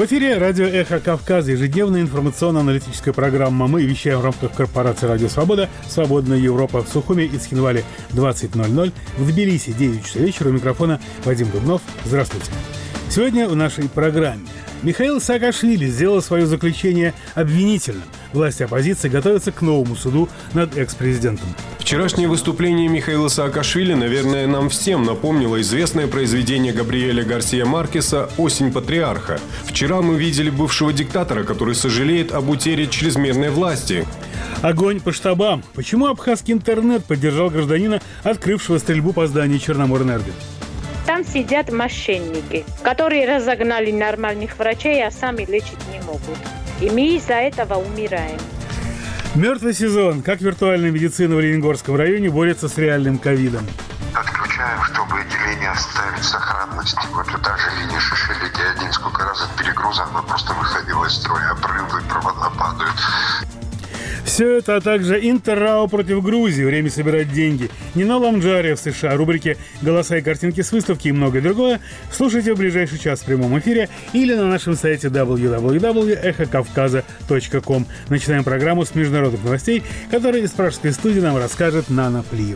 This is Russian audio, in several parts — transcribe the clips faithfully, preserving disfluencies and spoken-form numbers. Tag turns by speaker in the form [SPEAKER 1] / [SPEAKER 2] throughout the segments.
[SPEAKER 1] В эфире радио «Эхо Кавказа», ежедневная информационно-аналитическая программа. Мы вещаем в рамках корпорации «Радио Свобода», «Свободная Европа» в Сухуми и Цхинвале двадцать ноль ноль, в Тбилиси девять часов вечера. У микрофона Вадим Дубнов. Здравствуйте. Сегодня в нашей программе Михаил Саакашвили сделал свое заключение обвинительным. Власти оппозиции готовятся к новому суду над экс-президентом.
[SPEAKER 2] Вчерашнее выступление Михаила Саакашвили, наверное, нам всем напомнило известное произведение Габриэля Гарсия Маркеса «Осень патриарха». Вчера мы видели бывшего диктатора, который сожалеет об утере чрезмерной власти.
[SPEAKER 1] Огонь по штабам. Почему абхазский интернет поддержал гражданина, открывшего стрельбу по зданию Черноморэнерго?
[SPEAKER 3] Там сидят мошенники, которые разогнали нормальных врачей, а сами лечить не могут. И мы из-за этого умираем.
[SPEAKER 1] Мертвый сезон. Как виртуальная медицина в Ленингорском районе борется с реальным ковидом?
[SPEAKER 4] Отключаем, чтобы отделение оставить в сохранности. Вот та же линия Шишели Ди один, сколько раз от перегруза она просто выходила из строя, обрывы, провода падают.
[SPEAKER 1] Все это, а также Интер-РАО против Грузии, время собирать деньги, Нино Ламджария в США, рубрики «Голоса и картинки с выставки» и многое другое слушайте в ближайший час в прямом эфире или на нашем сайте дабл ю дабл ю дабл ю точка эхо кавказа точка ком. Начинаем программу с международных новостей, которые из пражской студии нам расскажет Нана Плиева.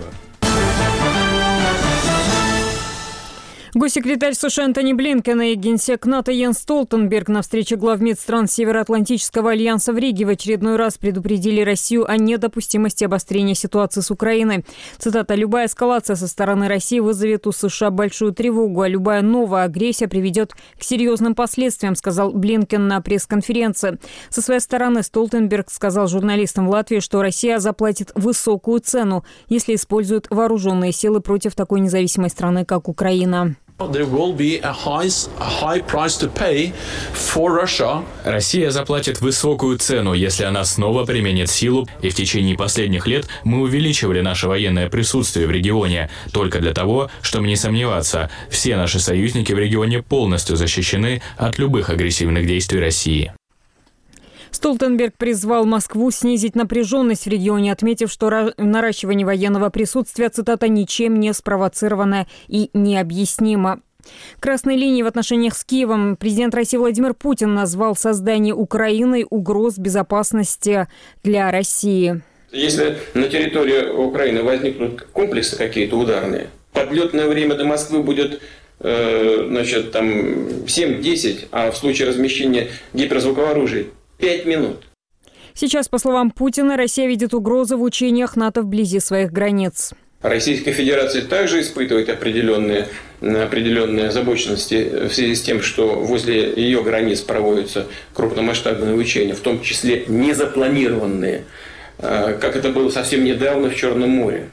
[SPEAKER 5] Госсекретарь США Антони Блинкен и генсек НАТО Йенс Столтенберг на встрече глав МИД стран Североатлантического альянса в Риге в очередной раз предупредили Россию о недопустимости обострения ситуации с Украиной. Цитата: «Любая эскалация со стороны России вызовет у США большую тревогу, а любая новая агрессия приведет к серьезным последствиям», сказал Блинкен на пресс-конференции. Со своей стороны Столтенберг сказал журналистам в Латвии, что Россия заплатит высокую цену, если использует вооруженные силы против такой независимой страны, как Украина.
[SPEAKER 6] Россия заплатит высокую цену, если она снова применит силу, и в течение последних лет мы увеличивали наше военное присутствие в регионе только для того, чтобы не сомневаться, все наши союзники в регионе полностью защищены от любых агрессивных действий России.
[SPEAKER 5] Столтенберг призвал Москву снизить напряженность в регионе, отметив, что наращивание военного присутствия, цитата, «ничем не спровоцировано и необъяснимо». Красной линией в отношениях с Киевом президент России Владимир Путин назвал создание Украиной угроз безопасности для России.
[SPEAKER 7] Если на территории Украины возникнут комплексы какие-то ударные, подлетное время до Москвы будет э, значит, там семь-десять, а в случае размещения гиперзвукового оружия пять минут.
[SPEAKER 5] Сейчас, по словам Путина, Россия видит угрозы в учениях НАТО вблизи своих границ.
[SPEAKER 7] Российская Федерация также испытывает определенные, определенные озабоченности в связи с тем, что возле ее границ проводятся крупномасштабные учения, в том числе незапланированные, как это было совсем недавно в Черном море.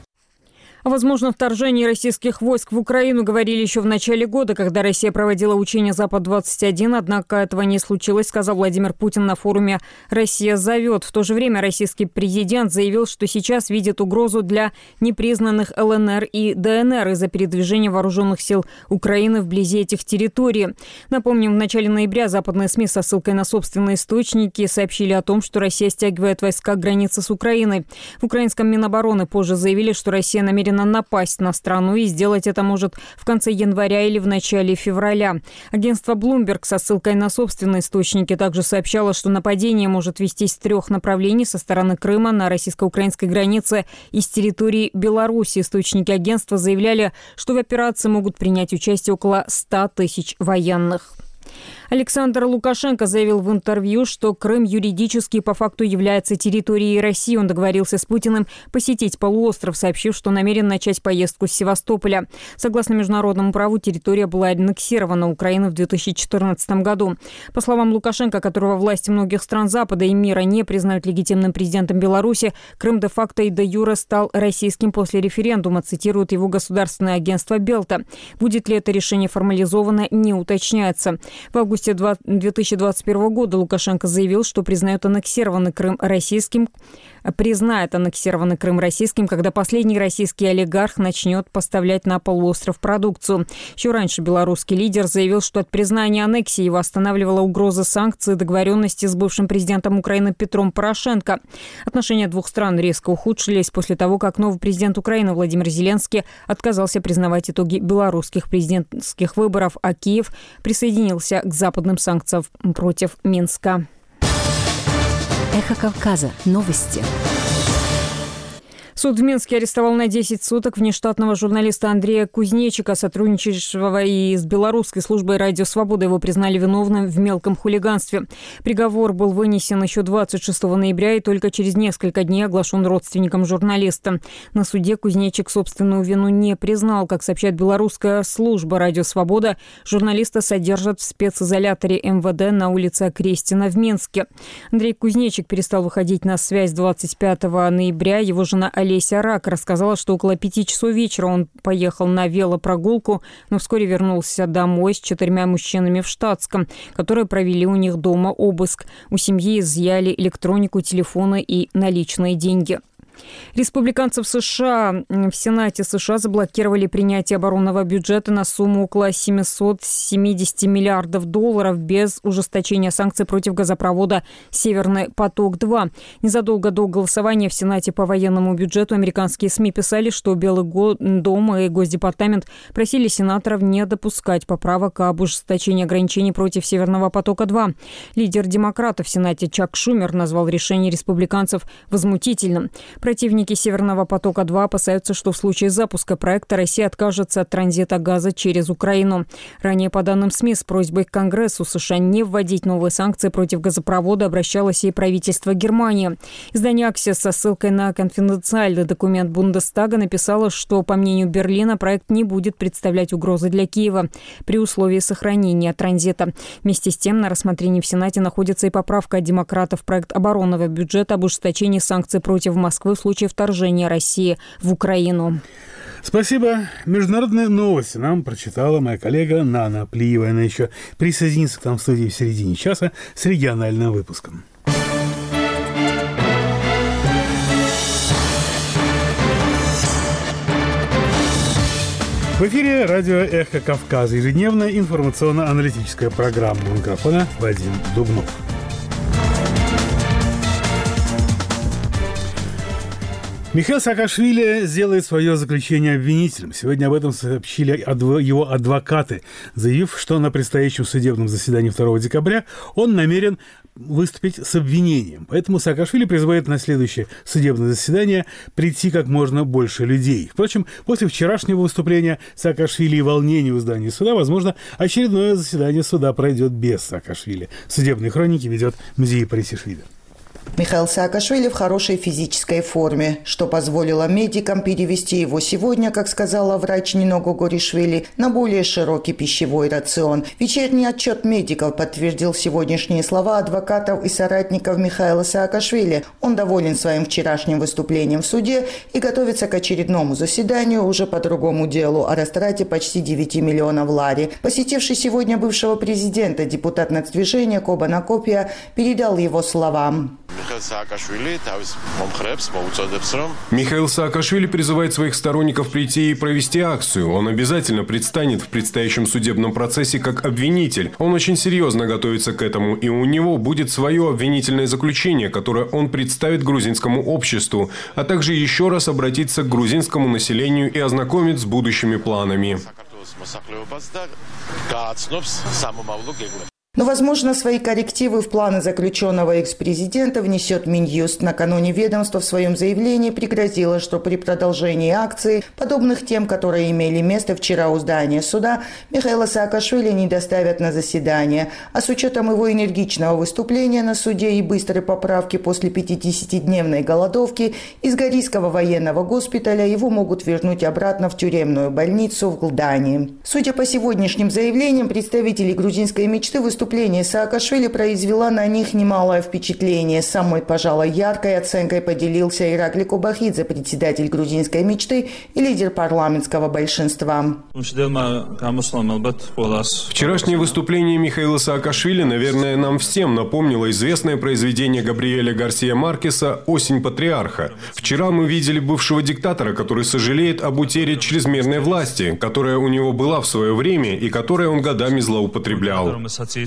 [SPEAKER 5] О возможном вторжении российских войск в Украину говорили еще в начале года, когда Россия проводила учение «Запад-двадцать один», однако этого не случилось, сказал Владимир Путин на форуме «Россия зовет». В то же время российский президент заявил, что сейчас видит угрозу для непризнанных эл эн эр и дэ эн эр из-за передвижения вооруженных сил Украины вблизи этих территорий. Напомним, в начале ноября западные СМИ со ссылкой на собственные источники сообщили о том, что Россия стягивает войска к границе с Украиной. В украинском Минобороны позже заявили, что Россия намерена напасть на страну, и сделать это может в конце января или в начале февраля. Агентство Bloomberg со ссылкой на собственные источники также сообщало, что нападение может вестись с трех направлений: со стороны Крыма, на российско-украинской границе и с территории Беларуси. Источники агентства заявляли, что в операции могут принять участие около ста тысяч военных. Александр Лукашенко заявил в интервью, что Крым юридически по факту является территорией России. Он договорился с Путиным посетить полуостров, сообщив, что намерен начать поездку с Севастополя. Согласно международному праву, территория была аннексирована Украиной в две тысячи четырнадцатом году. По словам Лукашенко, которого власти многих стран Запада и мира не признают легитимным президентом Беларуси, Крым де-факто и де-юре стал российским после референдума, цитирует его государственное агентство «Белта». Будет ли это решение формализовано, не уточняется. В августе две тысячи двадцать первого года Лукашенко заявил, что признает аннексированный Крым российским. признает аннексированный Крым российским, когда последний российский олигарх начнет поставлять на полуостров продукцию. Еще раньше белорусский лидер заявил, что от признания аннексии его останавливала угроза санкций и договоренности с бывшим президентом Украины Петром Порошенко. Отношения двух стран резко ухудшились после того, как новый президент Украины Владимир Зеленский отказался признавать итоги белорусских президентских выборов, а Киев присоединился к западным санкциям против Минска.
[SPEAKER 8] Эхо Кавказа. Новости.
[SPEAKER 5] Суд в Минске арестовал на десять суток внештатного журналиста Андрея Кузнечика, сотрудничавшего и с белорусской службой «Радио Свобода». Его признали виновным в мелком хулиганстве. Приговор был вынесен еще двадцать шестого ноября и только через несколько дней оглашен родственникам журналиста. На суде Кузнечик собственную вину не признал. Как сообщает белорусская служба «Радио Свобода», журналиста содержат в специзоляторе эм вэ дэ на улице Крестина в Минске. Андрей Кузнечик перестал выходить на связь двадцать пятого ноября. Его жена Олеся Рак рассказала, что около пяти часов вечера он поехал на велопрогулку, но вскоре вернулся домой с четырьмя мужчинами в штатском, которые провели у них дома обыск. У семьи изъяли электронику, телефоны и наличные деньги. Республиканцы в США в Сенате США заблокировали принятие оборонного бюджета на сумму около семьсот семьдесят миллиардов долларов без ужесточения санкций против газопровода «Северный поток-два». Незадолго до голосования в Сенате по военному бюджету американские СМИ писали, что Белый дом и Госдепартамент просили сенаторов не допускать поправок об ужесточении ограничений против «Северного потока-два». Лидер демократов в Сенате Чак Шумер назвал решение республиканцев возмутительным. Противники «Северного потока-два» опасаются, что в случае запуска проекта Россия откажется от транзита газа через Украину. Ранее, по данным СМИ, с просьбой к Конгрессу США не вводить новые санкции против газопровода обращалось и правительство Германии. Издание «Аксиос» со ссылкой на конфиденциальный документ Бундестага написало, что, по мнению Берлина, проект не будет представлять угрозы для Киева при условии сохранения транзита. Вместе с тем, на рассмотрении в Сенате находится и поправка от демократов в проект оборонного бюджета об ужесточении санкций против Москвы в случае вторжения России в Украину.
[SPEAKER 1] Спасибо. Международные новости нам прочитала моя коллега Нана Плиева. Она еще присоединится к нам в студии в середине часа с региональным выпуском. В эфире радио «Эхо Кавказа». Ежедневная информационно-аналитическая программа. У микрофона Вадим Дубнов. Михаил Саакашвили сделает свое заключение обвинителем. Сегодня об этом сообщили его адвокаты, заявив, что на предстоящем судебном заседании второго декабря он намерен выступить с обвинением. Поэтому Саакашвили призывает на следующее судебное заседание прийти как можно больше людей. Впрочем, после вчерашнего выступления Саакашвили и волнений в здании суда, возможно, очередное заседание суда пройдет без Саакашвили. Судебные хроники ведет Мзия Парисишвили.
[SPEAKER 9] Михаил Саакашвили в хорошей физической форме, что позволило медикам перевести его сегодня, как сказала врач Нино Гогоришвили, на более широкий пищевой рацион. Вечерний отчет медиков подтвердил сегодняшние слова адвокатов и соратников Михаила Саакашвили. Он доволен своим вчерашним выступлением в суде и готовится к очередному заседанию уже по другому делу о растрате почти девяти миллионов лари. Посетивший сегодня бывшего президента депутат нацдвижения Кобан Акопия передал его словам.
[SPEAKER 2] Михаил Саакашвили призывает своих сторонников прийти и провести акцию. Он обязательно предстанет в предстоящем судебном процессе как обвинитель. Он очень серьезно готовится к этому, и у него будет свое обвинительное заключение, которое он представит грузинскому обществу, а также еще раз обратиться к грузинскому населению и ознакомить с будущими планами.
[SPEAKER 9] Но, возможно, свои коррективы в планы заключенного экс-президента внесет Минюст. Накануне ведомство в своем заявлении пригрозило, что при продолжении акции, подобных тем, которые имели место вчера у здания суда, Михаила Саакашвили не доставят на заседание. А с учетом его энергичного выступления на суде и быстрой поправки после пятидесятидневной голодовки из Горийского военного госпиталя его могут вернуть обратно в тюремную больницу в Глдане. Судя по сегодняшним заявлениям, представители грузинской мечты выступают выступление Саакашвили произвела на них немалое впечатление. Самой, пожалуй, яркой оценкой поделился Иракли Кобахидзе, председатель грузинской мечты и лидер парламентского большинства.
[SPEAKER 2] Вчерашнее выступление Михаила Саакашвили, наверное, нам всем напомнило известное произведение Габриэля Гарсия Маркеса «Осень патриарха». Вчера мы видели бывшего диктатора, который сожалеет об утере чрезмерной власти, которая у него была в свое время и которой он годами злоупотреблял.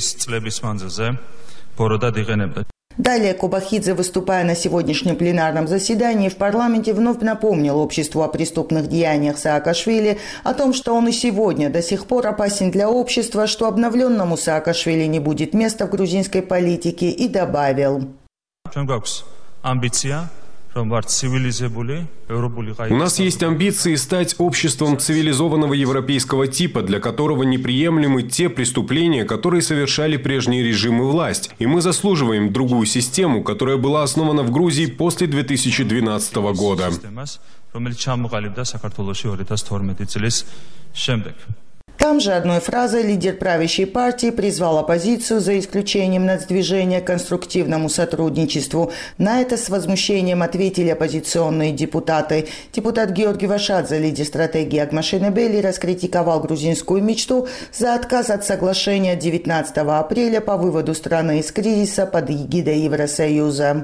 [SPEAKER 9] Далее Кобахидзе, выступая на сегодняшнем пленарном заседании в парламенте, вновь напомнил обществу о преступных деяниях Саакашвили, о том, что он и сегодня до сих пор опасен для общества, что обновленному Саакашвили не будет места в грузинской политике, и добавил.
[SPEAKER 2] У нас есть амбиции стать обществом цивилизованного европейского типа, для которого неприемлемы те преступления, которые совершали прежние режимы власть. И мы заслуживаем другую систему, которая была основана в Грузии после две тысячи двенадцатого года.
[SPEAKER 9] Там же одной фразой лидер правящей партии призвал оппозицию, за исключением нацдвижения, к конструктивному сотрудничеству. На это с возмущением ответили оппозиционные депутаты. Депутат Георгий Вашадзе, лидер стратегии Агмашенебели, раскритиковал грузинскую мечту за отказ от соглашения девятнадцатого апреля по выводу страны из кризиса под эгидой Евросоюза.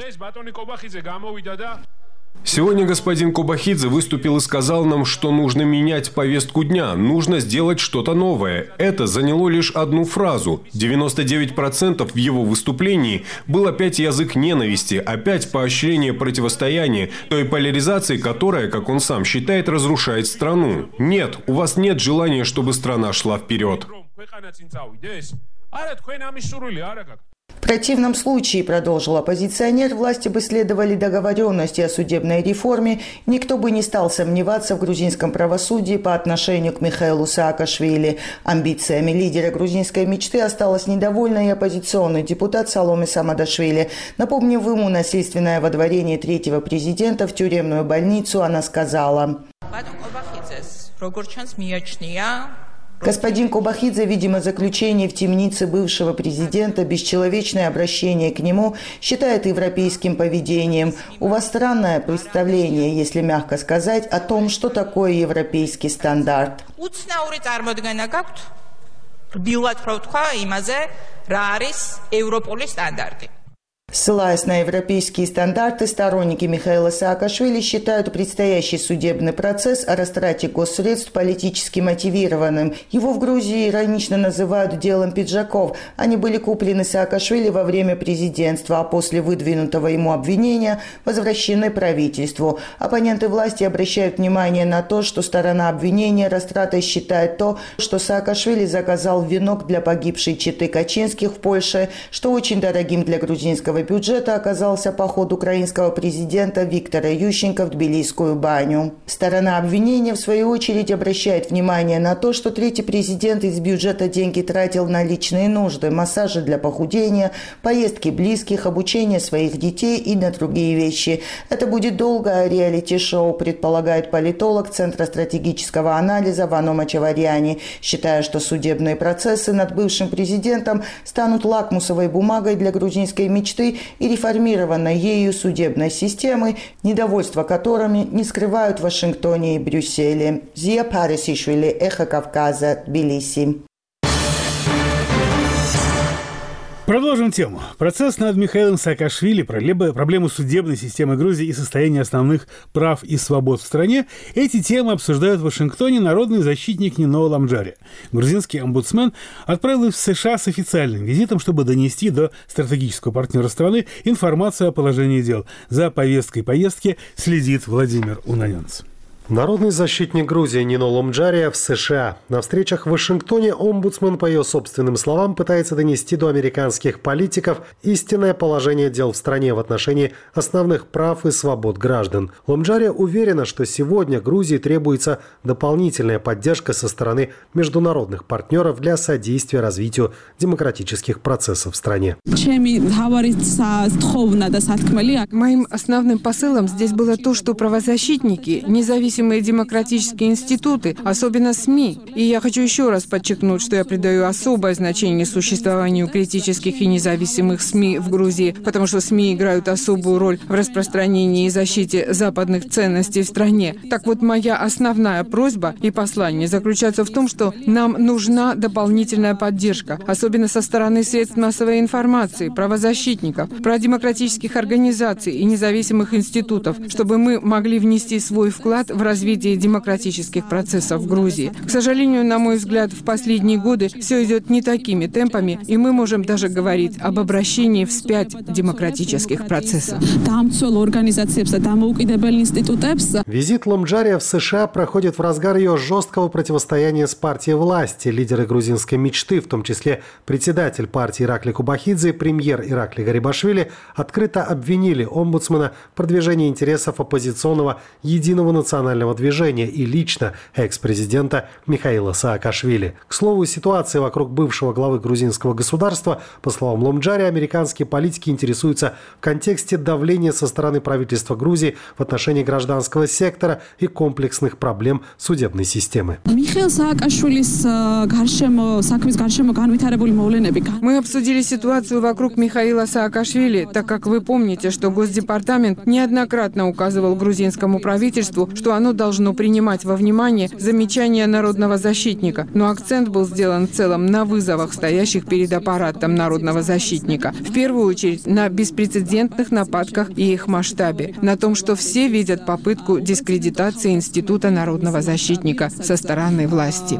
[SPEAKER 2] Сегодня господин Кобахидзе выступил и сказал нам, что нужно менять повестку дня, нужно сделать что-то новое. Это заняло лишь одну фразу. девяносто девять процентов в его выступлении был опять язык ненависти, опять поощрение противостояния, той поляризации, которая, как он сам считает, разрушает страну. Нет, у вас нет желания, чтобы страна шла вперед.
[SPEAKER 9] В противном случае, продолжил оппозиционер, власти бы следовали договоренности о судебной реформе, никто бы не стал сомневаться в грузинском правосудии по отношению к Михаилу Саакашвили. Амбициями лидера грузинской мечты осталась недовольна и оппозиционный депутат Саломе Самадашвили. Напомнив ему насильственное водворение третьего президента в тюремную больницу, она сказала: господин Кобахидзе, видимо, заключение в темнице бывшего президента, бесчеловечное обращение к нему считает европейским поведением. У вас странное представление, если мягко сказать, о том, что такое европейский стандарт. Ссылаясь на европейские стандарты, сторонники Михаила Саакашвили считают предстоящий судебный процесс о растрате госсредств политически мотивированным. Его в Грузии иронично называют делом пиджаков. Они были куплены Саакашвили во время президентства, а после выдвинутого ему обвинения возвращены правительству. Оппоненты власти обращают внимание на то, что сторона обвинения растратой считает то, что Саакашвили заказал венок для погибшей четы Качинских в Польше, что очень дорогим для грузинского бюджета оказался поход украинского президента Виктора Ющенко в Тбилисскую баню. Сторона обвинения, в свою очередь, обращает внимание на то, что третий президент из бюджета деньги тратил на личные нужды, массажи для похудения, поездки близких, обучение своих детей и на другие вещи. Это будет долгое реалити-шоу, предполагает политолог Центра стратегического анализа Вано Мачаварьяни, считая, что судебные процессы над бывшим президентом станут лакмусовой бумагой для грузинской мечты и реформированной ею судебной системы, недовольство которыми не скрывают в Вашингтоне и Брюсселе. Зия Парисишвили, Эхо Кавказа, Тбилиси.
[SPEAKER 1] Продолжим тему. Процесс над Михаилом Саакашвили, проблему судебной системы Грузии и состояние основных прав и свобод в стране. Эти темы обсуждают в Вашингтоне народный защитник Нино Ламджари. Грузинский омбудсмен отправил в США с официальным визитом, чтобы донести до стратегического партнера страны информацию о положении дел. За повесткой поездки следит Владимир Унаненц.
[SPEAKER 10] Народный защитник Грузии Нино Ламджари в США. На встречах в Вашингтоне омбудсмен, по ее собственным словам, пытается донести до американских политиков истинное положение дел в стране в отношении основных прав и свобод граждан. Ламджари уверена, что сегодня Грузии требуется дополнительная поддержка со стороны международных партнеров для содействия развитию демократических процессов в стране.
[SPEAKER 11] Моим основным посылом здесь было то, что правозащитники, независимо независимые демократические институты, особенно СМИ. И я хочу еще раз подчеркнуть, что я придаю особое значение существованию критических и независимых СМИ в Грузии, потому что СМИ играют особую роль в распространении и защите западных ценностей в стране. Так вот, моя основная просьба и послание заключается в том, что нам нужна дополнительная поддержка, особенно со стороны средств массовой информации, правозащитников, продемократических организаций и независимых институтов, чтобы мы могли внести свой вклад в развитие демократических процессов в Грузии. К сожалению, на мой взгляд, в последние годы все идет не такими темпами, и мы можем даже говорить об обращении вспять демократических процессов.
[SPEAKER 10] Визит Ломджария в США проходит в разгар ее жесткого противостояния с партией власти. Лидеры грузинской мечты, в том числе председатель партии Иракли Кубахидзе и премьер Иракли Гарибашвили, открыто обвинили омбудсмена в продвижении интересов оппозиционного Единого национального движения и лично экс-президента Михаила Саакашвили. К слову, ситуация вокруг бывшего главы грузинского государства, по словам Ломджария, американские политики интересуются в контексте давления со стороны правительства Грузии в отношении гражданского сектора и комплексных проблем судебной системы.
[SPEAKER 11] Мы обсудили ситуацию вокруг Михаила Саакашвили, так как вы помните, что Госдепартамент неоднократно указывал грузинскому правительству, что оно должно принимать во внимание замечания народного защитника, но акцент был сделан в целом на вызовах, стоящих перед аппаратом народного защитника. В первую очередь на беспрецедентных нападках и их масштабе, на том, что все видят попытку дискредитации института народного защитника со стороны власти.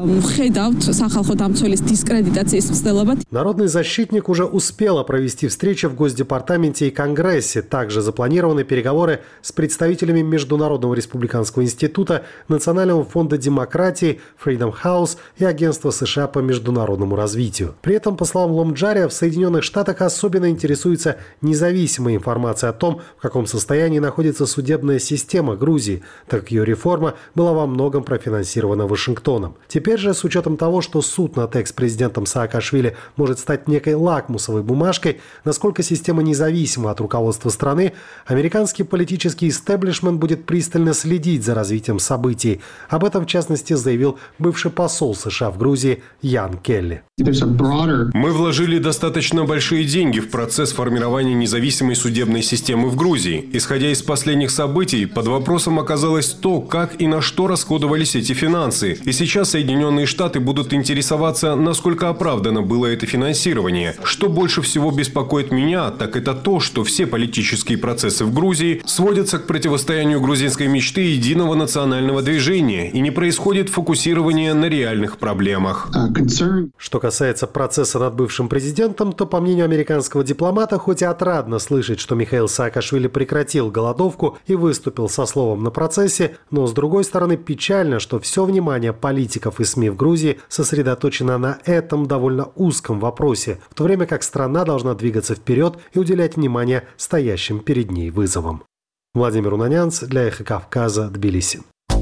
[SPEAKER 10] Народный защитник уже успела провести встречи в Госдепартаменте и Конгрессе. Также запланированы переговоры с представителями Международного республиканского института, Национального фонда демократии, Freedom House и Агентства США по международному развитию. При этом, по словам Ломджария, в Соединенных Штатах особенно интересуется независимая информация о том, в каком состоянии находится судебная система Грузии, так как ее реформа была во многом профинансирована Вашингтоном. Теперь же, с учетом того, что суд над экс-президентом Саакашвили может стать некой лакмусовой бумажкой, насколько система независима от руководства страны, американский политический истеблишмент будет пристально следить за развитием событий. Об этом, в частности, заявил бывший посол США в Грузии Ян Келли.
[SPEAKER 2] Мы вложили достаточно большие деньги в процесс формирования независимой судебной системы в Грузии. Исходя из последних событий, под вопросом оказалось то, как и на что расходовались эти финансы. И сейчас Соединенные Штаты будут интересоваться, насколько оправдано было это финансирование. Что больше всего беспокоит меня, так это то, что все политические процессы в Грузии сводятся к противостоянию грузинской мечты и единого национального движения, и не происходит фокусирование на реальных проблемах.
[SPEAKER 10] Что касается процесса над бывшим президентом, то, по мнению американского дипломата, хоть и отрадно слышать, что Михаил Саакашвили прекратил голодовку и выступил со словом на процессе, но, с другой стороны, печально, что все внимание политиков и СМИ в Грузии сосредоточено на этом довольно узком вопросе, в то время как страна должна двигаться вперед и уделять внимание стоящим перед ней вызовам. Владимир Унанянц для «Эхо Кавказа», Тбилиси.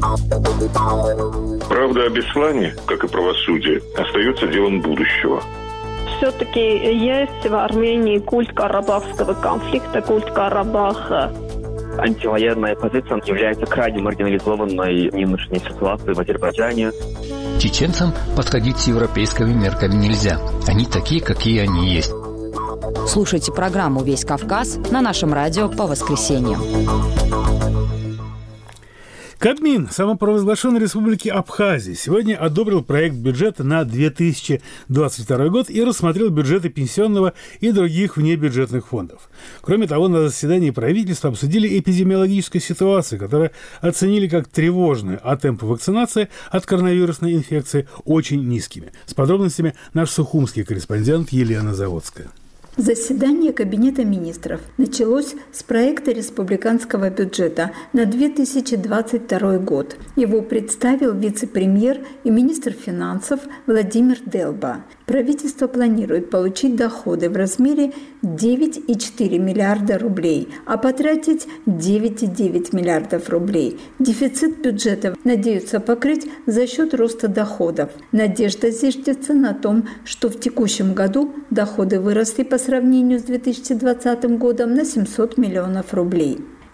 [SPEAKER 12] Правда о Беслане, как и правосудие, остается делом будущего.
[SPEAKER 13] Все-таки есть в Армении культ карабахского конфликта, культ Карабаха.
[SPEAKER 14] Антивоенная позиция является крайне маргинализованной в нынешней ситуации в Азербайджане.
[SPEAKER 15] Чеченцам подходить с европейскими мерками нельзя. Они такие, какие они есть.
[SPEAKER 8] Слушайте программу «Весь Кавказ» на нашем радио по воскресеньям.
[SPEAKER 1] Кабмин самопровозглашенной республики Абхазии сегодня одобрил проект бюджета на две тысячи двадцать второй год и рассмотрел бюджеты пенсионного и других внебюджетных фондов. Кроме того, на заседании правительства обсудили эпидемиологическую ситуацию, которую оценили как тревожную, а темпы вакцинации от коронавирусной инфекции очень низкими. С подробностями наш сухумский корреспондент Елена Заводская.
[SPEAKER 16] Заседание Кабинета министров началось с проекта республиканского бюджета на две тысячи двадцать второй год. Его представил вице-премьер и министр финансов Владимир Делба. Правительство планирует получить доходы в размере девять целых четыре десятых миллиарда рублей, а потратить девять целых девять десятых миллиардов рублей. Дефицит бюджета надеются покрыть за счет роста доходов. Надежда зиждется на том, что в текущем году доходы выросли по сравнению с две тысячи двадцатым годом на семьсот миллионов рублей.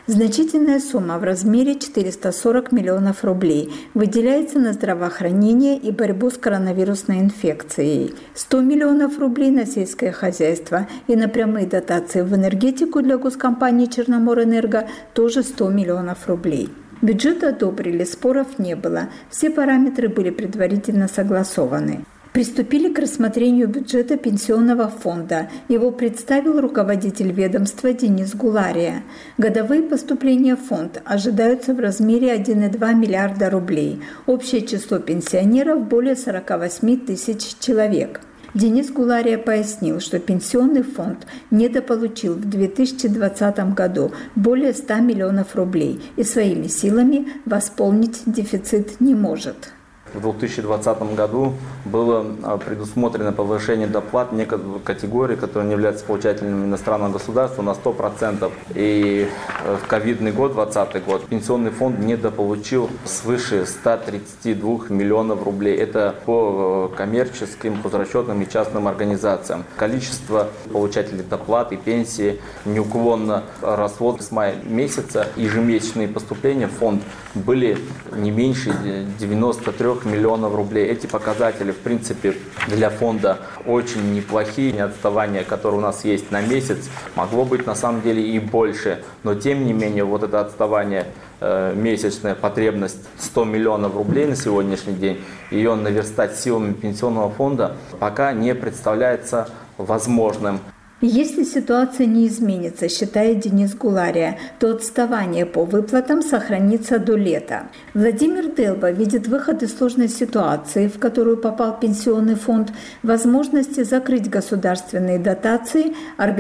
[SPEAKER 16] Значительная сумма в размере четыреста сорок миллионов рублей выделяется на здравоохранение и борьбу с коронавирусной инфекцией, сто миллионов рублей на сельское хозяйство и на прямые дотации в энергетику для госкомпании «Черноморэнерго» тоже сто миллионов рублей. Бюджет одобрили, споров не было, все параметры были предварительно согласованы. Приступили к рассмотрению бюджета пенсионного фонда. Его представил руководитель ведомства Денис Гулария. Годовые поступления в фонд ожидаются в размере один целых два миллиарда рублей. Общее число пенсионеров более сорок восемь тысяч человек. Денис Гулария пояснил, что пенсионный фонд недополучил в две тысячи двадцатом году более ста миллионов рублей и своими силами восполнить дефицит не может.
[SPEAKER 17] В две тысячи двадцатом году было предусмотрено повышение доплат некоторых категорий, которые не являются получателями иностранного государства, на сто процентов. И в ковидный год, двадцатый год, пенсионный фонд недополучил свыше ста тридцати двух миллионов рублей. Это по коммерческим, хозрасчетным и частным организациям. Количество получателей доплат и пенсии неуклонно росло с мая месяца. Ежемесячные поступления в фонд были не меньше девяноста трёх миллионов рублей. Эти показатели, в принципе, для фонда очень неплохие. Отставание, которое у нас есть на месяц, могло быть на самом деле и больше. Но тем не менее, вот это отставание, э, месячная потребность сто миллионов рублей на сегодняшний день, ее наверстать силами пенсионного фонда пока не представляется возможным.
[SPEAKER 16] Если ситуация не изменится, считает Денис Гулария, то отставание по выплатам сохранится до лета. Владимир Делба видит выход из сложной ситуации, в которую попал пенсионный фонд, возможности закрыть государственные дотации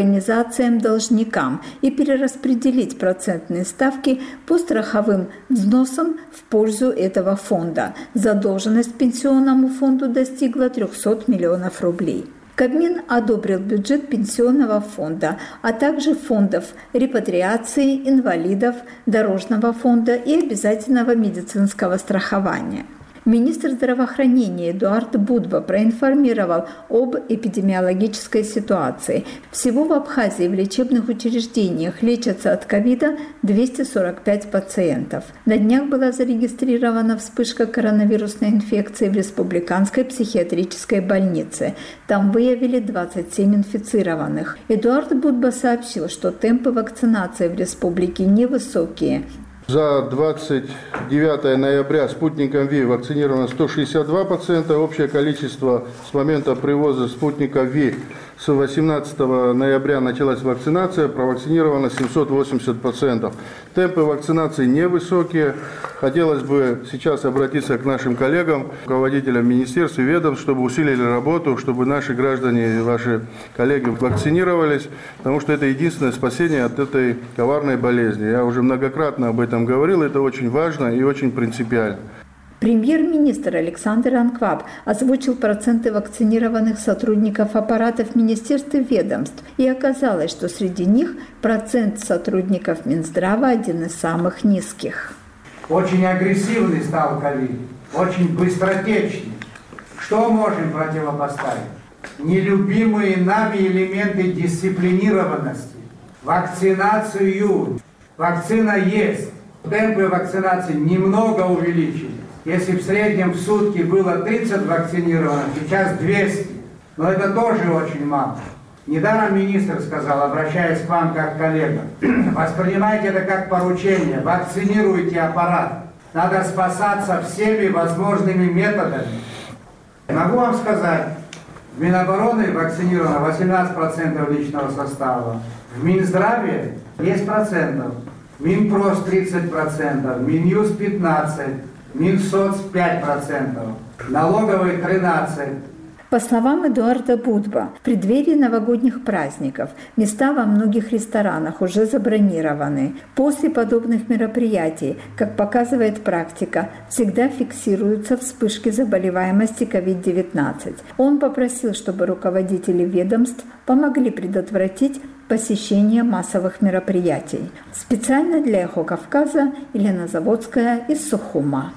[SPEAKER 16] организациям-должникам и перераспределить процентные ставки по страховым взносам в пользу этого фонда. Задолженность пенсионному фонду достигла трёхсот миллионов рублей. Кабмин одобрил бюджет пенсионного фонда, а также фондов репатриации, инвалидов, дорожного фонда и обязательного медицинского страхования. Министр здравоохранения Эдуард Будба проинформировал об эпидемиологической ситуации. Всего в Абхазии в лечебных учреждениях лечатся от ковида двести сорок пять пациентов. На днях была зарегистрирована вспышка коронавирусной инфекции в республиканской психиатрической больнице. Там выявили двадцать семь инфицированных. Эдуард Будба сообщил, что темпы вакцинации в республике невысокие.
[SPEAKER 18] За двадцать девятое ноября спутником Ви вакцинировано сто шестьдесят два пациента. Общее количество с момента привоза спутника Ви с восемнадцатого ноября началась вакцинация, провакцинировано семьсот восемьдесят пациентов. Темпы вакцинации невысокие. Хотелось бы сейчас обратиться к нашим коллегам, руководителям министерств и ведомств, чтобы усилили работу, чтобы наши граждане, ваши коллеги вакцинировались, потому что это единственное спасение от этой коварной болезни. Я уже многократно об этом говорил, это очень важно и очень принципиально.
[SPEAKER 16] Премьер-министр Александр Анкваб озвучил проценты вакцинированных сотрудников аппаратов министерств и ведомств, и оказалось, что среди них процент сотрудников Минздрава один из самых низких.
[SPEAKER 19] Очень агрессивный стал ковид, очень быстротечный. Что можем противопоставить? Нелюбимые нами элементы дисциплинированности. Вакцинацию. Вакцина есть. Темпы вакцинации немного увеличились. Если в среднем в сутки было тридцать вакцинированных, сейчас двести. Но это тоже очень мало. Недаром министр сказал, обращаясь к вам как к коллегам, воспринимайте это как поручение, вакцинируйте аппарат. Надо спасаться всеми возможными методами. Могу вам сказать, в Минобороны вакцинировано восемнадцать процентов личного состава, в Минздраве десять процентов, Минпрос тридцать процентов, Минюст пятнадцать процентов, Минсоц пять процентов, налоговый тринадцать процентов.
[SPEAKER 16] По словам Эдуарда Будба, в преддверии новогодних праздников места во многих ресторанах уже забронированы. После подобных мероприятий, как показывает практика, всегда фиксируются вспышки заболеваемости ковид девятнадцать. Он попросил, чтобы руководители ведомств помогли предотвратить посещение массовых мероприятий. Специально для «Эхо Кавказа» Елена Заводская из Сухума.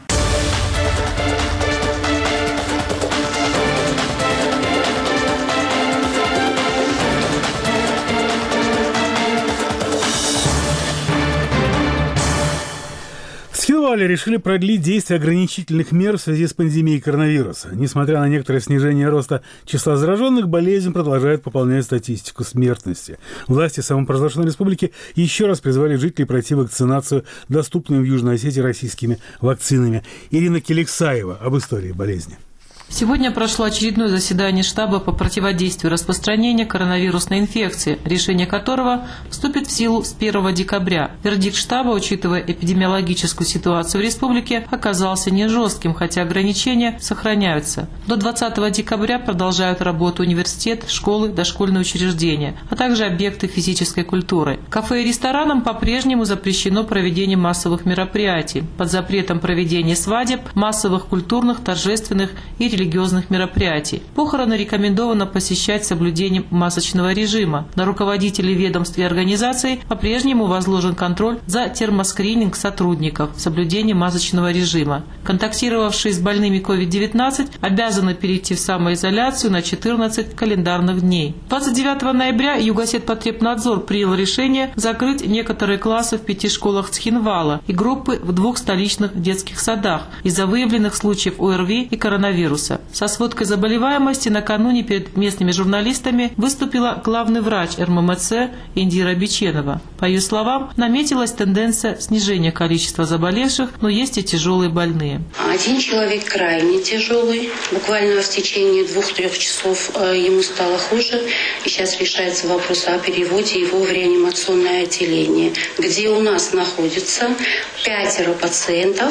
[SPEAKER 1] Ярославле решили продлить действие ограничительных мер в связи с пандемией коронавируса. Несмотря на некоторое снижение роста числа зараженных, болезнь продолжает пополнять статистику смертности. Власти самопровозглашенной республики еще раз призвали жителей пройти вакцинацию доступными в Южной Осетии российскими вакцинами. Ирина Келексаева об истории болезни.
[SPEAKER 20] Сегодня прошло очередное заседание штаба по противодействию распространению коронавирусной инфекции, решение которого вступит в силу с первого декабря. Вердикт штаба, учитывая эпидемиологическую ситуацию в республике, оказался не жестким, хотя ограничения сохраняются. До двадцатого декабря продолжают работу университет, школы, дошкольные учреждения, а также объекты физической культуры. Кафе и ресторанам по-прежнему запрещено проведение массовых мероприятий. Под запретом проведения свадеб, массовых культурных, торжественных и религиозных мероприятий. Похороны рекомендовано посещать с соблюдением масочного режима. На руководителей ведомств и организаций по-прежнему возложен контроль за термоскрининг сотрудников, соблюдение масочного режима. Контактировавшие с больными ковид девятнадцать обязаны перейти в самоизоляцию на четырнадцать календарных дней. двадцать девятого ноября Югосетпотребнадзор принял решение закрыть некоторые классы в пяти школах Цхинвала и группы в двух столичных детских садах из-за выявленных случаев ОРВИ и коронавируса. Со сводкой заболеваемости накануне перед местными журналистами выступила главный врач эр эм эм цэ Индира Биченова. По ее словам, наметилась тенденция снижения количества заболевших, но есть и тяжелые больные.
[SPEAKER 21] Один человек крайне тяжелый. Буквально в течение двух-трех часов ему стало хуже. И сейчас решается вопрос о переводе его в реанимационное отделение, где у нас находится пятеро пациентов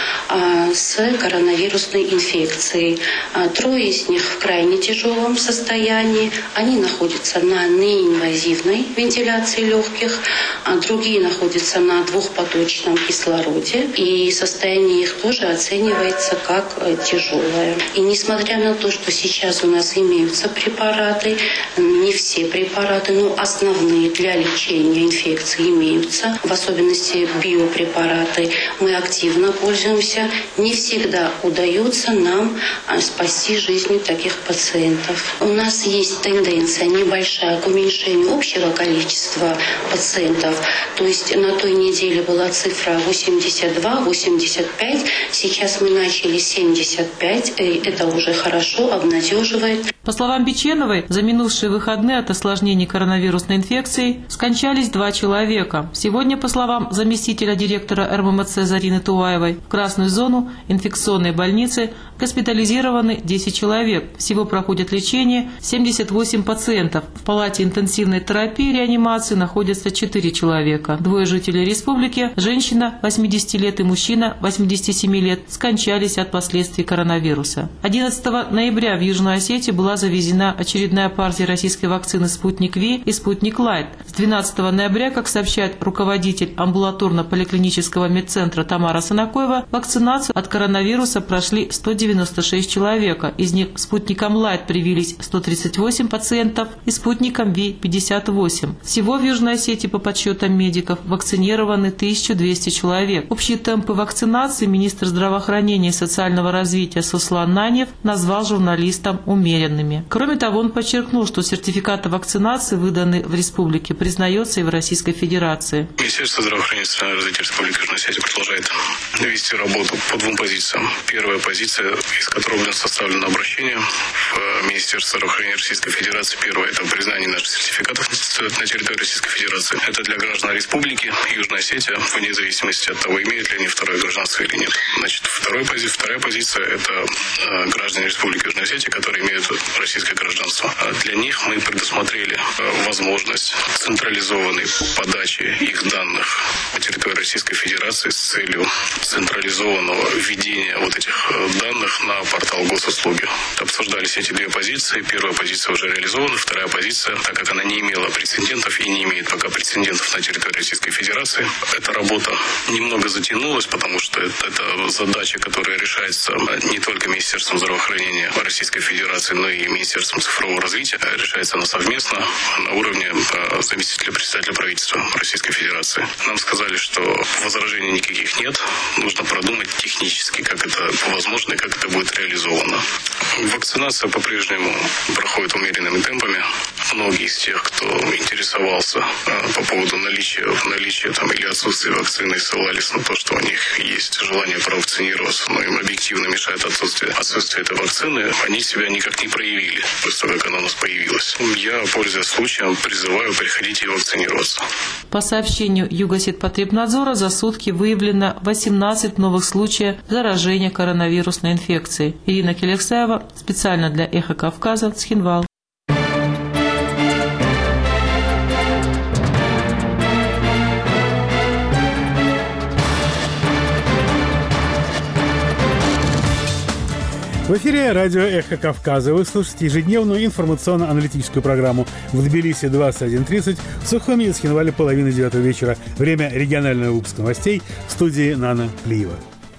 [SPEAKER 21] с коронавирусной инфекцией. Трое из них в крайне тяжелом состоянии. Они находятся на неинвазивной вентиляции легких, а другие находятся на двухпоточном кислороде. И состояние их тоже оценивается как тяжелое. И несмотря на то, что сейчас у нас имеются препараты, не все препараты, но основные для лечения инфекции имеются, в особенности биопрепараты, мы активно пользуемся. Не всегда удается нам спасти жизни таких пациентов. У нас есть тенденция небольшая к уменьшению общего количества пациентов. То есть на той неделе была цифра восемьдесят два - восемьдесят пять, сейчас мы начали семьдесят пять, и это уже хорошо, обнадеживает.
[SPEAKER 20] По словам Биченовой, за минувшие выходные от осложнений коронавирусной инфекции скончались два человека. Сегодня, по словам заместителя директора эр эм эм цэ Зарины Туаевой, в красную зону инфекционной больницы госпитализированы десять человек. Всего проходят лечение семьдесят восемь пациентов. В палате интенсивной терапии и реанимации находятся четыре человека. Двое жителей республики, женщина восьмидесяти лет и мужчина восьмидесяти семи лет, скончались от последствий коронавируса. одиннадцатого ноября в Южной Осетии была завезена очередная партия российской вакцины «Спутник Ви» и «Спутник Лайт». С двенадцатого ноября, как сообщает руководитель амбулаторно-поликлинического медцентра Тамара Санакоева, вакцинацию от коронавируса прошли сто девяносто шесть человека. Из них «Спутником Лайт» привились сто тридцать восемь пациентов и «Спутником Ви» пятьдесят восемь. Всего в Южной Осетии по подсчетам медиков вакцинированы тысяча двести человек. Общие темпы вакцинации министр здравоохранения и социального развития Суслан Нанев назвал журналистам умеренными. Кроме того, он подчеркнул, что сертификаты вакцинации, выданные в республике, признается и в Российской Федерации.
[SPEAKER 22] Министерство здравоохранения и социального развития Республики Южная Осетия продолжает вести работу по двум позициям. Первая позиция, из которой у нас составлено обращение в Министерство здравоохранения Российской Федерации. Первое – это признание наших сертификатов на территории Российской Федерации. Это для граждан республики Южная Осетия, вне зависимости от того, имеют ли они второе гражданство или нет. Значит, вторая позиция, вторая позиция – это э, граждане Республики Южная Осетия, которые имеют российское гражданство. А для них мы предусмотрели э, возможность централизованной подачи их данных на территории Российской Федерации с целью централизованного введения вот этих данных на портал госуслуги. Обсуждались эти две позиции. Первая позиция уже реализована, вторая позиция, так как она не имела прецедентов и не имеет пока прецедентов на территории Российской Федерации, эта работа немного затянулась, потому что это, это задача, которая решается не только Министерством здравоохранения Российской Федерации, но и Министерством цифрового развития. Решается она совместно на уровне заместителя председателя правительства Российской Федерации. Нам сказали, что возражений никаких нет. Нужно продумать технически, как это возможно и как это будет реализовано. Вакцинация по-прежнему проходит умеренными темпами. многие из тех, кто интересовался по поводу наличия, наличия там, или отсутствия вакцины, ссылались на то, что у них есть желание провакцинироваться, но им объективно мешает отсутствие, отсутствие этой вакцины. Они себя никак не проявили после того, как она у нас появилась. Я, пользуясь случаем, призываю приходить и вакцинироваться.
[SPEAKER 20] По сообщению Югосибпотребнадзора, за сутки выявлено восемнадцать новых случаев заражения коронавирусной инфекцией. Ирина Келексаева специально для «Эхо Кавказа», Цхинвал.
[SPEAKER 1] В эфире радио «Эхо Кавказа». Вы слушаете ежедневную информационно-аналитическую программу в Тбилиси двадцать один тридцать, в Сухуми и Цхинвале половина девятого вечера. Время регионального выпуска новостей в студии Нана Плиева.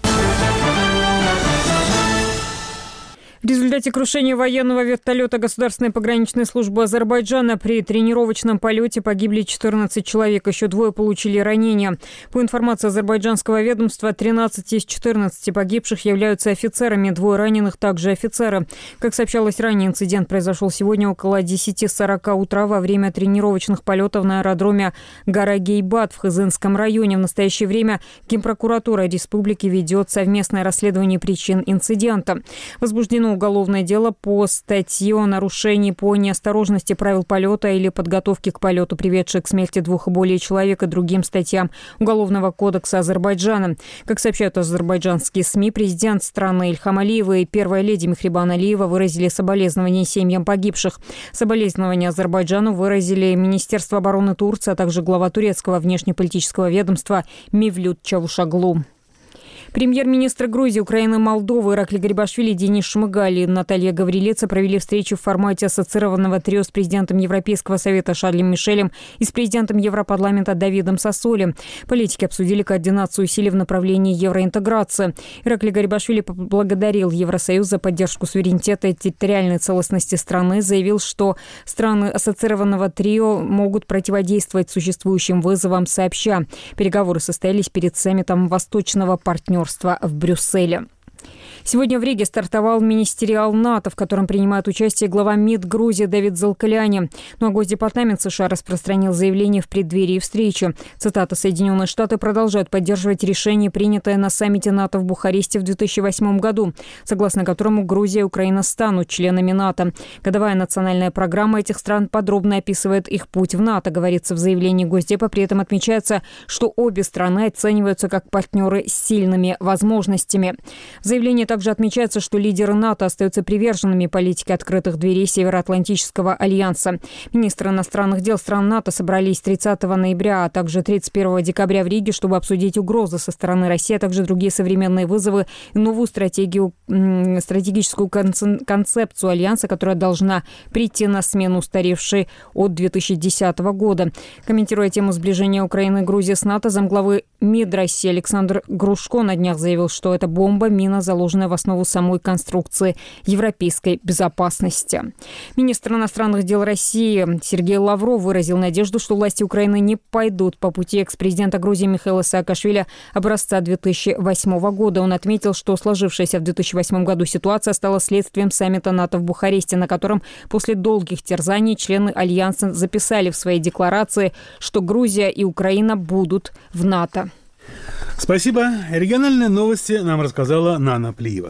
[SPEAKER 5] В результате крушения военного вертолета Государственной пограничной службы Азербайджана при тренировочном полете погибли четырнадцать человек, еще двое получили ранения. По информации азербайджанского ведомства, тринадцать из четырнадцати погибших являются офицерами, двое раненых также офицеры. Как сообщалось ранее, инцидент произошел сегодня около десяти сорока утра во время тренировочных полетов на аэродроме Гора-Гейбат в Хызынском районе. В настоящее время Генпрокуратура республики ведет совместное расследование причин инцидента. Возбуждено уголовное дело по статье о нарушении по неосторожности правил полета или подготовке к полету, приведшей к смерти двух и более человек, и другим статьям Уголовного кодекса Азербайджана. Как сообщают азербайджанские СМИ, президент страны Ильхам Алиев и первая леди Мехрибан Алиева выразили соболезнования семьям погибших. Соболезнования Азербайджану выразили Министерство обороны Турции, а также глава турецкого внешнеполитического ведомства Мевлют Чавушоглу. Премьер-министры Грузии, Украины, Молдовы Иракли Гарибашвили, Денис Шмыгаль и Наталья Гаврилица провели встречу в формате ассоциированного трио с президентом Европейского совета Шарлем Мишелем и с президентом Европарламента Давидом Сассоли. Политики обсудили координацию усилий в направлении евроинтеграции. Иракли Гарибашвили поблагодарил Евросоюз за поддержку суверенитета и территориальной целостности страны, заявил, что страны ассоциированного трио могут противодействовать существующим вызовам сообща. Переговоры состоялись перед саммитом Восточного партнерства в Брюсселе. Сегодня в Риге стартовал министериал НАТО, в котором принимает участие глава МИД Грузии Давид Залкаляни. Ну а Госдепартамент США распространил заявление в преддверии встречи. Цитата: «Соединенные Штаты продолжают поддерживать решение, принятое на саммите НАТО в Бухаресте в две тысячи восьмом году, согласно которому Грузия и Украина станут членами НАТО. Годовая национальная программа этих стран подробно описывает их путь в НАТО», говорится в заявлении Госдепа. При этом отмечается, что обе страны оцениваются как партнеры с сильными возможностями. В заявлении также Также отмечается, что лидеры НАТО остаются приверженными политике открытых дверей Североатлантического альянса. Министры иностранных дел стран НАТО собрались тридцатого ноября, а также тридцать первого декабря в Риге, чтобы обсудить угрозы со стороны России, а также другие современные вызовы и новую стратегию, стратегическую концепцию альянса, которая должна прийти на смену устаревшей от две тысячи десятого года. Комментируя тему сближения Украины и Грузии с НАТО, замглавы МИД России Александр Грушко на днях заявил, что это бомба, мина, заложенная в основу самой конструкции европейской безопасности. Министр иностранных дел России Сергей Лавров выразил надежду, что власти Украины не пойдут по пути экс-президента Грузии Михаила Саакашвили образца две тысячи восьмого года. Он отметил, что сложившаяся в две тысячи восьмом году ситуация стала следствием саммита НАТО в Бухаресте, на котором после долгих терзаний члены Альянса записали в своей декларации, что Грузия и Украина будут в НАТО.
[SPEAKER 1] Спасибо. Региональные новости нам рассказала Нана Плиева.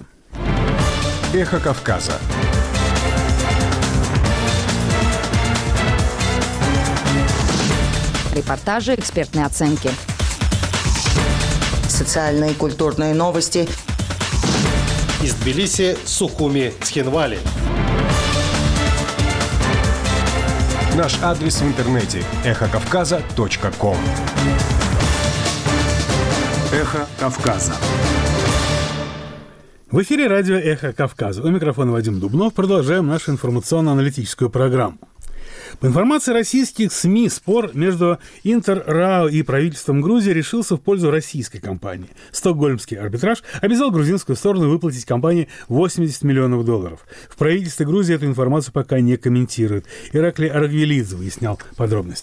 [SPEAKER 3] Эхо Кавказа.
[SPEAKER 8] Репортажи, экспертные оценки.
[SPEAKER 9] Социальные и культурные новости.
[SPEAKER 10] Из Тбилиси, Сухуми, Цхинвали.
[SPEAKER 3] Наш адрес в интернете – эхо кавказа точка ком.
[SPEAKER 1] Эхо Кавказа. В эфире радио «Эхо Кавказа». У микрофона Вадим Дубнов. Продолжаем нашу информационно-аналитическую программу. По информации российских СМИ, спор между Интер-РАО и правительством Грузии решился в пользу российской компании. Стокгольмский арбитраж обязал грузинскую сторону выплатить компании восемьдесят миллионов долларов. В правительстве Грузии эту информацию пока не комментируют. Иракли Аргвелидзе выяснял подробности.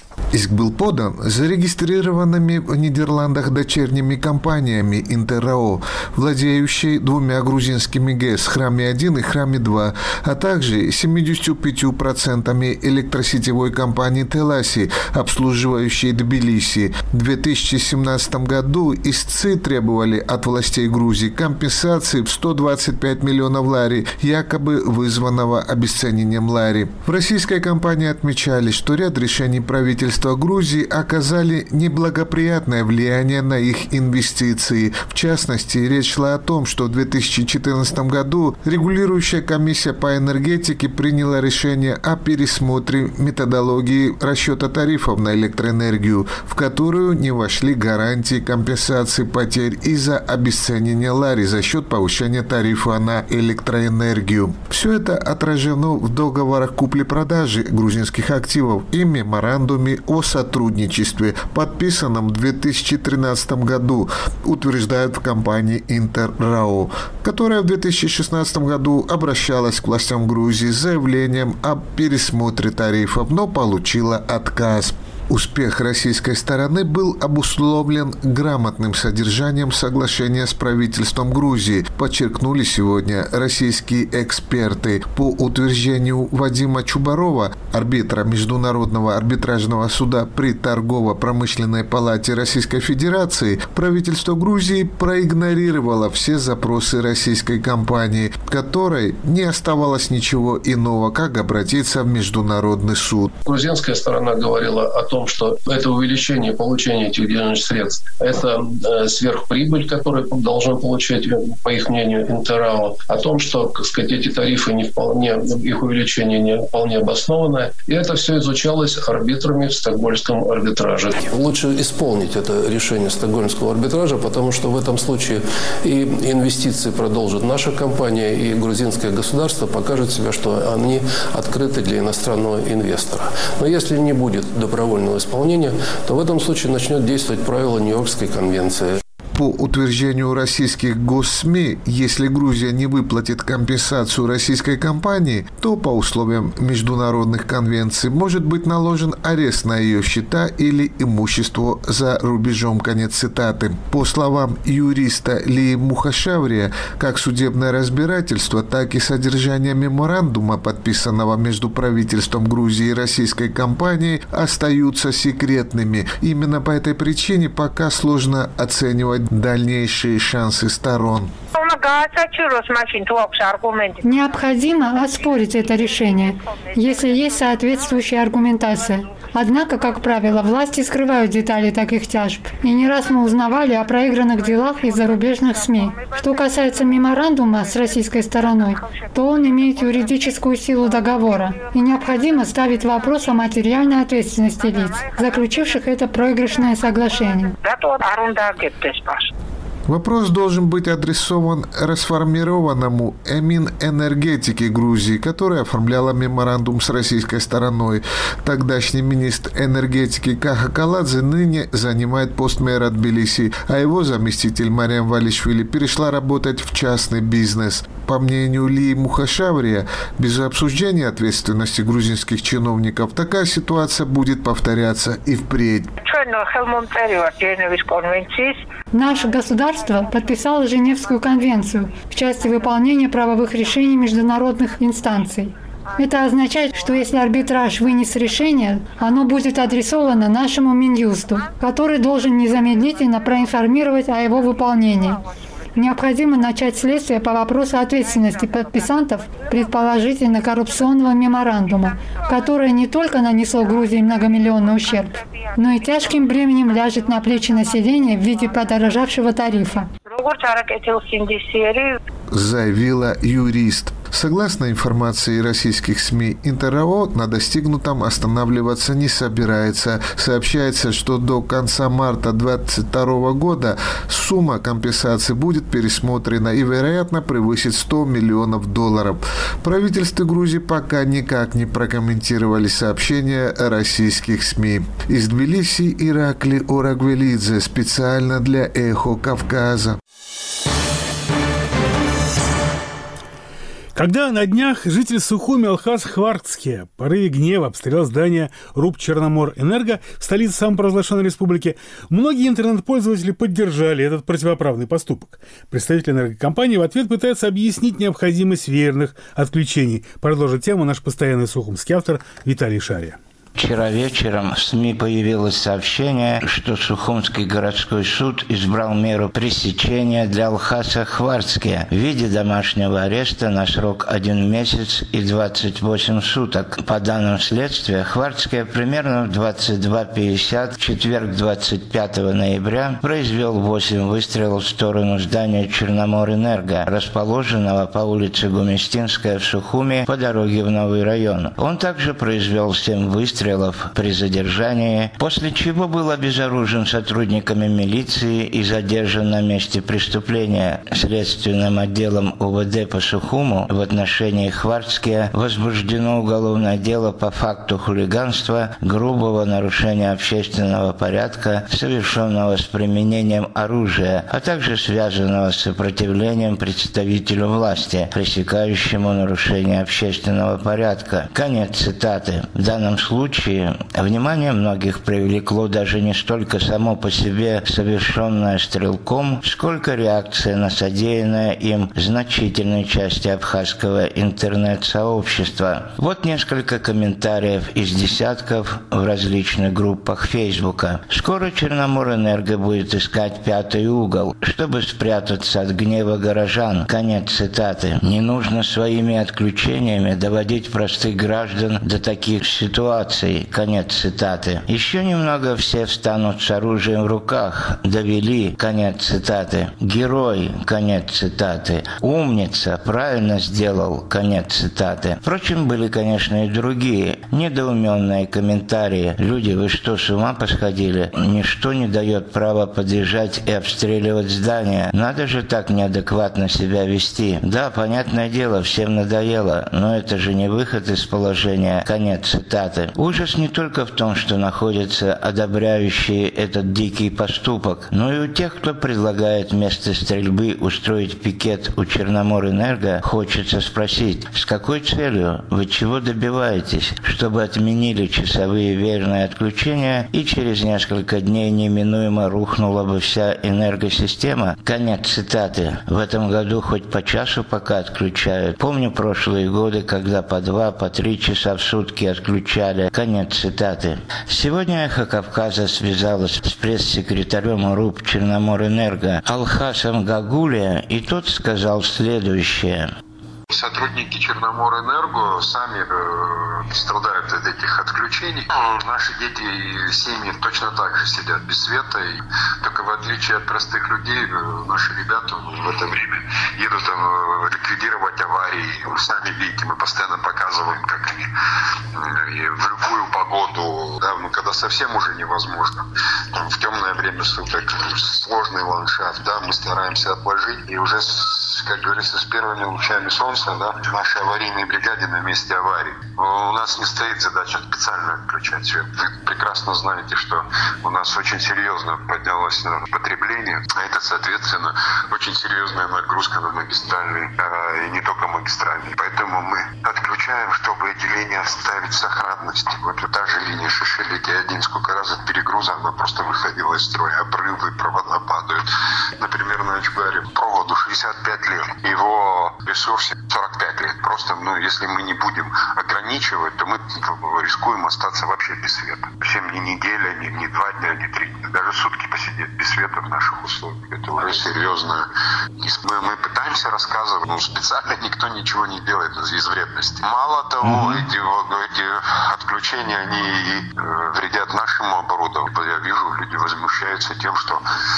[SPEAKER 4] Иск был подан зарегистрированными в Нидерландах дочерними компаниями Интеррао, владеющей двумя грузинскими ГЭС Храми-один и Храми-два, а также семьдесят пять процентов электросетевой компании Теласи, обслуживающей Тбилиси. В две тысячи семнадцатом году истцы требовали от властей Грузии компенсации в сто двадцать пять миллионов лари, якобы вызванного обесценением лари. В российской компании отмечали, что ряд решений правительства Грузии оказали неблагоприятное влияние на их инвестиции. В частности, речь шла о том, что в две тысячи четырнадцатом году регулирующая комиссия по энергетике приняла решение о пересмотре методологии расчета тарифов на электроэнергию, в которую не вошли гарантии компенсации потерь из-за обесценения лари за счет повышения тарифа на электроэнергию. Все это отражено в договорах купли-продажи грузинских активов и меморандуме о сотрудничестве, подписанном в две тысячи тринадцатом году, утверждают в компании Интеррао, которая в две тысячи шестнадцатом году обращалась к властям Грузии с заявлением о пересмотре тарифов, но получила отказ. Успех российской стороны был обусловлен грамотным содержанием соглашения с правительством Грузии, подчеркнули сегодня российские эксперты. По утверждению Вадима Чубарова, арбитра Международного арбитражного суда при Торгово-промышленной палате Российской Федерации, правительство Грузии проигнорировало все запросы российской компании, которой не оставалось ничего иного, как обратиться в Международный суд.
[SPEAKER 6] Грузинская сторона говорила о том, что это увеличение получения этих денежных средств, это э, сверхприбыль, которую должен получать, по их мнению, Интеррао, о том, что, так сказать, эти тарифы не вполне, их увеличение не вполне обоснованное, и это все изучалось арбитрами в Стокгольмском арбитраже. Лучше исполнить это решение Стокгольмского арбитража, потому что в этом случае и инвестиции продолжит наша компания, и грузинское государство покажет себя, что они открыты для иностранного инвестора. Но если не будет добровольного исполнения, то в этом случае начнет действовать правило Нью-Йоркской конвенции.
[SPEAKER 4] По утверждению российских госсми, если Грузия не выплатит компенсацию российской компании, то по условиям международных конвенций может быть наложен арест на ее счета или имущество за рубежом. Конец цитаты. По словам юриста Лии Мухашаврия, как судебное разбирательство, так и содержание меморандума, подписанного между правительством Грузии и российской компанией, остаются секретными. Именно по этой причине пока сложно оценивать дальнейшие шансы сторон.
[SPEAKER 23] Необходимо оспорить это решение, если есть соответствующая аргументация. Однако, как правило, власти скрывают детали таких тяжб. И не раз мы узнавали о проигранных делах из зарубежных СМИ. Что касается меморандума с российской стороной, то он имеет юридическую силу договора. И необходимо ставить вопрос о материальной ответственности лиц, заключивших это проигрышное соглашение.
[SPEAKER 4] Вопрос должен быть адресован расформированному Минэнергетики Грузии, которая оформляла меморандум с российской стороной. Тогдашний министр энергетики Каха Каладзе ныне занимает пост мэра Тбилиси, а его заместитель Мариам Валишвили перешла работать в частный бизнес. По мнению Лии Мухашаврия, без обсуждения ответственности грузинских чиновников такая ситуация будет повторяться и впредь.
[SPEAKER 23] Наше государство подписало Женевскую конвенцию в части выполнения правовых решений международных инстанций. Это означает, что если арбитраж вынес решение, оно будет адресовано нашему Минюсту, который должен незамедлительно проинформировать о его выполнении. Необходимо начать следствие по вопросу ответственности подписантов предположительно коррупционного меморандума, которое не только нанесло Грузии многомиллионный ущерб, но и тяжким бременем ляжет на плечи населения в виде подорожавшего тарифа.
[SPEAKER 4] Заявила юрист. Согласно информации российских СМИ, Интеррао на достигнутом останавливаться не собирается. Сообщается, что до конца марта две тысячи двадцать второго года сумма компенсации будет пересмотрена и, вероятно, превысит сто миллионов долларов. Правительство Грузии пока никак не прокомментировали сообщения российских СМИ. Из Тбилиси Иракли Орагвелидзе специально для «Эхо Кавказа».
[SPEAKER 1] Когда на днях житель Сухуми Алхаз Хварцке в порыве гнева обстрелял здание РУП «Черноморэнерго» в столице самопровозглашенной республики, многие интернет-пользователи поддержали этот противоправный поступок. Представитель энергокомпании в ответ пытается объяснить необходимость веерных отключений. Продолжит тему наш постоянный сухумский автор Виталий Шария.
[SPEAKER 2] Вчера вечером в СМИ появилось сообщение, что Сухумский городской суд избрал меру пресечения для Алхаса Хварцке в виде домашнего ареста на срок один месяц и двадцать восемь суток. По данным следствия, Хварцке примерно в двадцать два пятьдесят в четверг двадцать пятого ноября произвел восемь выстрелов в сторону здания Черноморэнерго, расположенного по улице Гуместинская в Сухуми по дороге в Новый район. Он также произвел семь выстрелов при задержании, после чего был обезоружен сотрудниками милиции и задержан на месте преступления. Следственным отделом УВД по Сухуму в отношении Хварцке возбуждено уголовное дело по факту хулиганства, грубого нарушения общественного порядка, совершенного с применением оружия, а также связанного с сопротивлением представителю власти, пресекающему нарушение общественного порядка. Конец цитаты. В данном случае внимание многих привлекло даже не столько само по себе совершенное стрелком, сколько реакция на содеянное им значительной части абхазского интернет-сообщества. Вот несколько комментариев из десятков в различных группах Фейсбука. Скоро Черноморэнерго будет искать пятый угол, чтобы спрятаться от гнева горожан. Конец цитаты. Не нужно своими отключениями доводить простых граждан до таких ситуаций. Конец цитаты. Еще немного все встанут с оружием в руках. Довели. Конец цитаты. Герой. Конец цитаты. Умница. Правильно сделал. Конец цитаты. Впрочем, были, конечно, и другие недоуменные комментарии. Люди, вы что, с ума посходили? Ничто не дает права подъезжать и обстреливать здания. Надо же так неадекватно себя вести. Да, понятное дело, всем надоело, но это же не выход из положения. Конец цитаты. Ужас не только в том, что находятся одобряющие этот дикий поступок, но и у тех, кто предлагает вместо стрельбы устроить пикет у Черноморэнерго, хочется спросить, с какой целью, вы чего добиваетесь, чтобы отменили часовые веерные отключения и через несколько дней неминуемо рухнула бы вся энергосистема? Конец цитаты. В этом году хоть по часу пока отключают. Помню прошлые годы, когда по два, по три часа в сутки отключали. Конец цитаты. Сегодня «Эхо Кавказа» связалась с пресс-секретарем РУП «Черноморэнерго» Алхасом Гагуле, и тот сказал следующее.
[SPEAKER 7] Сотрудники Черноморэнерго сами э, страдают от этих отключений. Наши дети и семьи точно так же сидят без света. И только в отличие от простых людей, э, наши ребята в это время едут э, ликвидировать аварии. Вы сами видите, мы постоянно показываем, как они э, и в любую погоду, да, ну, когда совсем уже невозможно. Там, в темное время суток сложный ландшафт, да, мы стараемся отложить. И уже, с, как говорится, с первыми лучами солнца, да, в нашей аварийной бригаде на месте аварии. У нас не стоит задача специально отключать свет. Вы прекрасно знаете, что у нас очень серьезно поднялось потребление, а это, соответственно, очень серьезная нагрузка на магистральные, а, и не только магистральные. Поэтому мы отключаем, чтобы эти линии оставить в сохранности. Вот та же линия Шишелики один, сколько раз от перегруза она просто выходила из строя, обрывы, провода падают. Например, на Ачгаре проводу шестьдесят пять лет, его ресурсе сорок пять лет. Просто, ну, если мы не будем ограничивать, то мы рискуем остаться вообще без света. Всем ни неделя, ни, ни два дня, ни три дня. Даже сутки посидеть без света в наших условиях. Это уже серьезно. Мы, мы пытаемся рассказывать, но специально никто ничего не делает из вредности. Мало того, mm-hmm. эти, эти отключения, они э, вредят нашему оборудованию. Я вижу, люди возмущаются тем, что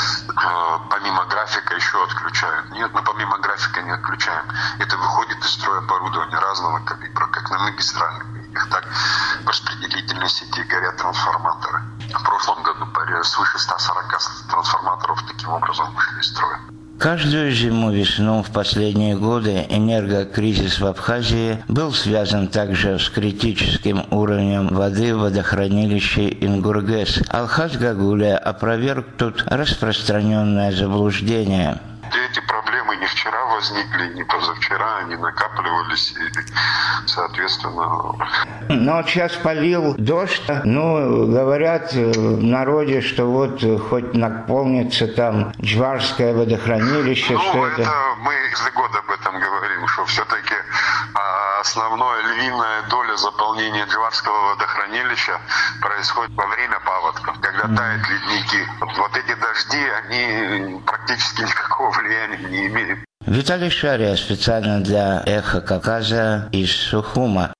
[SPEAKER 7] э, помимо графика еще отключают. Нет, мы помимо графика не отключаем. Это выходит из строя оборудования разного калибра, как на магистральных линиях, так в распределительной сети горят трансформаторы. В прошлом году свыше ста сорока трансформаторов таким образом вышли из строя.
[SPEAKER 2] Каждую зиму-весну в последние годы энергокризис в Абхазии был связан также с критическим уровнем воды в водохранилище Ингургэс. Алхаз Гагуле опроверг тут распространенное заблуждение.
[SPEAKER 7] Эти проблемы не вчера возникли. возникли не позавчера, они накапливались и, соответственно...
[SPEAKER 2] Но сейчас полил дождь. Ну, говорят в народе, что вот хоть наполнится там Джварское водохранилище,
[SPEAKER 7] ну,
[SPEAKER 2] что
[SPEAKER 7] это...
[SPEAKER 2] это...
[SPEAKER 7] Мы каждый год об этом говорим, что все-таки основная львиная доля заполнения Джварского водохранилища происходит во время паводков, когда тают ледники. Вот эти дожди, они практически никакого влияния не имеют.
[SPEAKER 2] Виталий Шария специально для «Эхо Кавказа» из Сухума.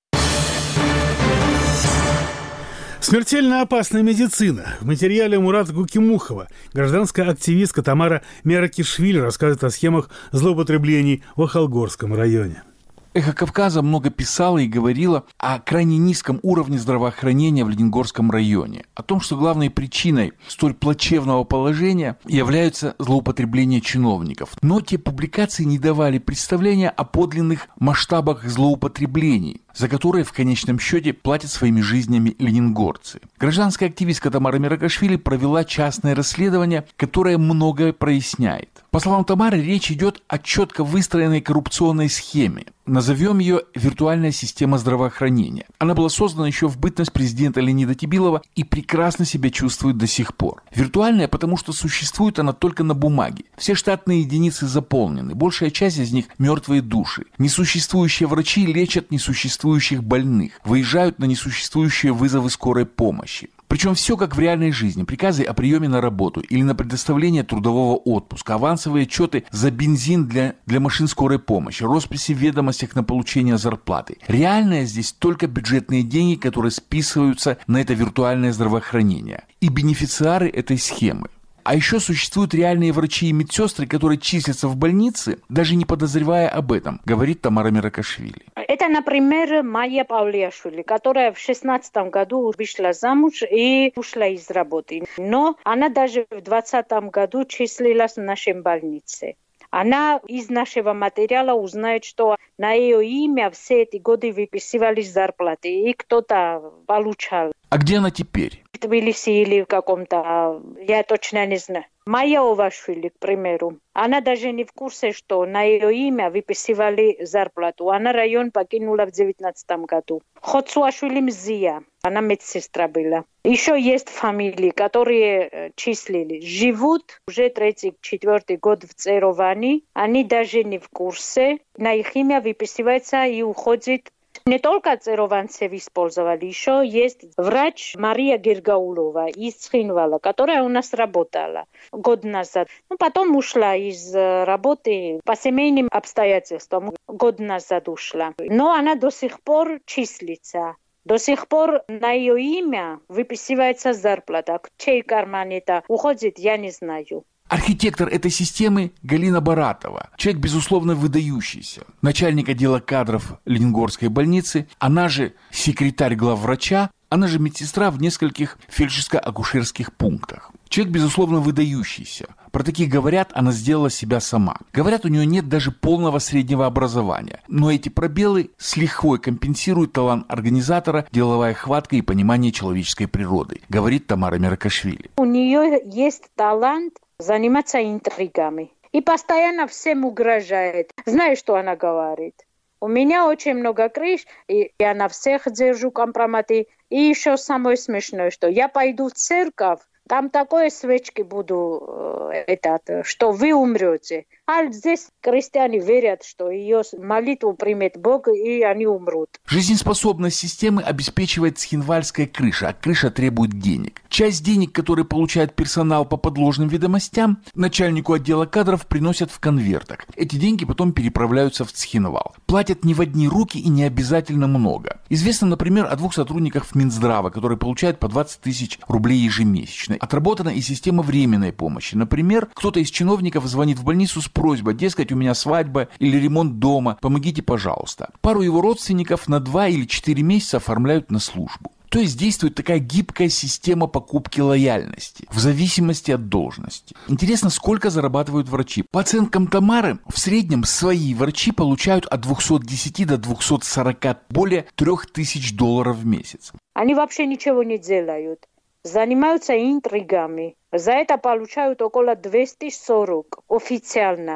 [SPEAKER 1] Смертельно опасная медицина. В материале Мурата Гукимухова гражданская активистка Тамара Меракишвили рассказывает о схемах злоупотреблений в Ахалгорском районе.
[SPEAKER 11] «Эхо Кавказа» много писала и говорила о крайне низком уровне здравоохранения в Лениногорском районе, о том, что главной причиной столь плачевного положения являются злоупотребления чиновников. Но те публикации не давали представления о подлинных масштабах злоупотреблений, за которые в конечном счете платят своими жизнями ленингорцы. Гражданская активистка Тамара Меракишвили провела частное расследование, которое многое проясняет. По словам Тамары, речь идет о четко выстроенной коррупционной схеме. Назовем ее «виртуальная система здравоохранения». Она была создана еще в бытность президента Леонида Тибилова и прекрасно себя чувствует до сих пор. Виртуальная, потому что существует она только на бумаге. Все штатные единицы заполнены, большая часть из них – мертвые души. Несуществующие врачи лечат несуществующих больных, выезжают на несуществующие вызовы скорой помощи. Причем все как в реальной жизни. Приказы о приеме на работу или на предоставление трудового отпуска, авансовые отчеты за бензин для, для машин скорой помощи, росписи в ведомостях на получение зарплаты. Реальное здесь только бюджетные деньги, которые списываются на это виртуальное здравоохранение. И бенефициары этой схемы. А еще существуют реальные врачи и медсестры, которые числятся в больнице, даже не подозревая об этом, говорит Тамара Меракишвили.
[SPEAKER 12] Это, например, Майя Павлиашвили, которая в шестнадцатом году вышла замуж и ушла из работы. Но она даже в двадцатом году числилась в нашей больнице. Она из нашего материала узнает, что на ее имя все эти годы выписывались зарплаты, и кто-то получал.
[SPEAKER 11] А где она теперь?
[SPEAKER 12] В Тбилиси или в каком-то, я точно не знаю. Майя Овашвили, к примеру, она даже не в курсе, что на ее имя выписывали зарплату. Она район покинула в девятнадцатом году. Хоцуашвили Мзия, она медсестра была. Еще есть фамилии, которые числили. Живут уже третий, четвертый год в Цероване. Они даже не в курсе. На их имя выписывается и уходит. Не только церованцев использовали, еще есть врач Мария Гергаулова из Цхинвала, которая у нас работала год назад. Ну, потом ушла из работы по семейным обстоятельствам. Год назад ушла. Но она до сих пор числится. До сих пор на ее имя выписывается зарплата. В чей карман это уходит, я не знаю.
[SPEAKER 11] Архитектор этой системы Галина Баратова. Человек, безусловно, выдающийся. Начальник отдела кадров Ленингорской больницы, она же секретарь главврача, она же медсестра в нескольких фельдшерско-акушерских пунктах. Человек, безусловно, выдающийся. Про таких говорят, она сделала себя сама. Говорят, у нее нет даже полного среднего образования. Но эти пробелы с лихвой компенсируют талант организатора, деловая хватка и понимание человеческой природы, говорит Тамара Меракишвили.
[SPEAKER 12] У нее есть талант заниматься интригами. И постоянно всем угрожает. Знаешь, что она говорит? У меня очень много крыш, и я на всех держу компроматы. И еще самое смешное, что я пойду в церковь, там такое свечки буду, э, этот, что вы умрете. А здесь крестьяне верят, что ее молитву примет Бог, и они умрут.
[SPEAKER 11] Жизнеспособность системы обеспечивает цхинвальская крыша, а крыша требует денег. Часть денег, которые получает персонал по подложным ведомостям, начальнику отдела кадров приносят в конвертах. Эти деньги потом переправляются в Цхинвал. Платят не в одни руки и не обязательно много. Известно, например, о двух сотрудниках Минздрава, которые получают по двадцать тысяч рублей ежемесячно. Отработана и система временной помощи. Например, кто-то из чиновников звонит в больницу с просьбой, дескать, у меня свадьба или ремонт дома, помогите, пожалуйста. Пару его родственников на два или четыре месяца оформляют на службу. То есть действует такая гибкая система покупки лояльности в зависимости от должности. Интересно, сколько зарабатывают врачи. По оценкам Тамары, в среднем свои врачи получают от двухсот десяти до двухсот сорока, более трех тысяч долларов в месяц.
[SPEAKER 12] Они вообще ничего не делают. Занимаются интригами. За это получают около двести сорок официально.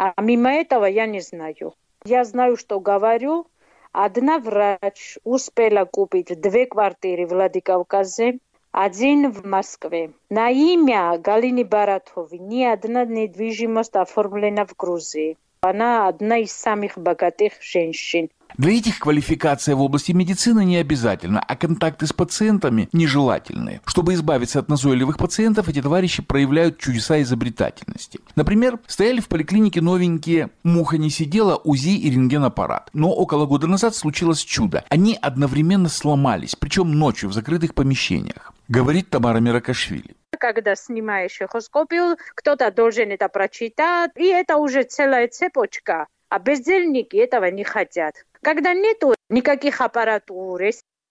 [SPEAKER 12] А мимо этого я не знаю. Я знаю, что говорю. Одна врач успела купить две квартиры в Владикавказе, один в Москве. На имя Галины Баратовой ни одна недвижимость оформлена в Грузии. Она одна из самых богатых женщин.
[SPEAKER 11] Для этих квалификация в области медицины не обязательно, а контакты с пациентами нежелательны. Чтобы избавиться от назойливых пациентов, эти товарищи проявляют чудеса изобретательности. Например, стояли в поликлинике новенькие «Муха не сидела», УЗИ и рентгенаппарат. Но около года назад случилось чудо. Они одновременно сломались, причем ночью в закрытых помещениях, говорит Тамара Меракашвили.
[SPEAKER 12] Когда снимаешь эхоскопию, кто-то должен это прочитать, и это уже целая цепочка. А бездельники этого не хотят. Когда нету никаких аппаратур,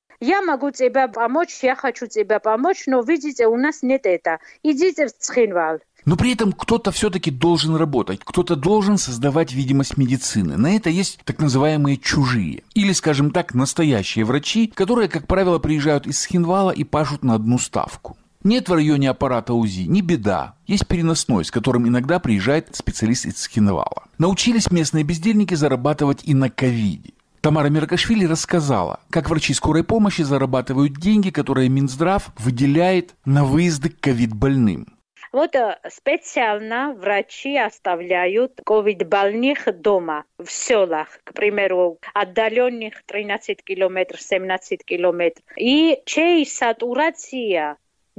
[SPEAKER 12] я могу тебе помочь, я хочу тебе помочь, но видите, у нас нет этого. Идите в Цхинвал.
[SPEAKER 11] Но при этом кто-то все-таки должен работать, кто-то должен создавать видимость медицины. На это есть так называемые чужие. Или, скажем так, настоящие врачи, которые, как правило, приезжают из Цхинвала и пашут на одну ставку. Нет в районе аппарата УЗИ, не беда. Есть переносной, с которым иногда приезжает специалист из Цхинвала. Научились местные бездельники зарабатывать и на ковиде. Тамара Меракашвили рассказала, как врачи скорой помощи зарабатывают деньги, которые Минздрав выделяет на выезды к ковид-больным.
[SPEAKER 12] Вот специально врачи оставляют ковид-больных дома в селах, к примеру, отдаленных тринадцать километров, семнадцать километров. И чья сатурация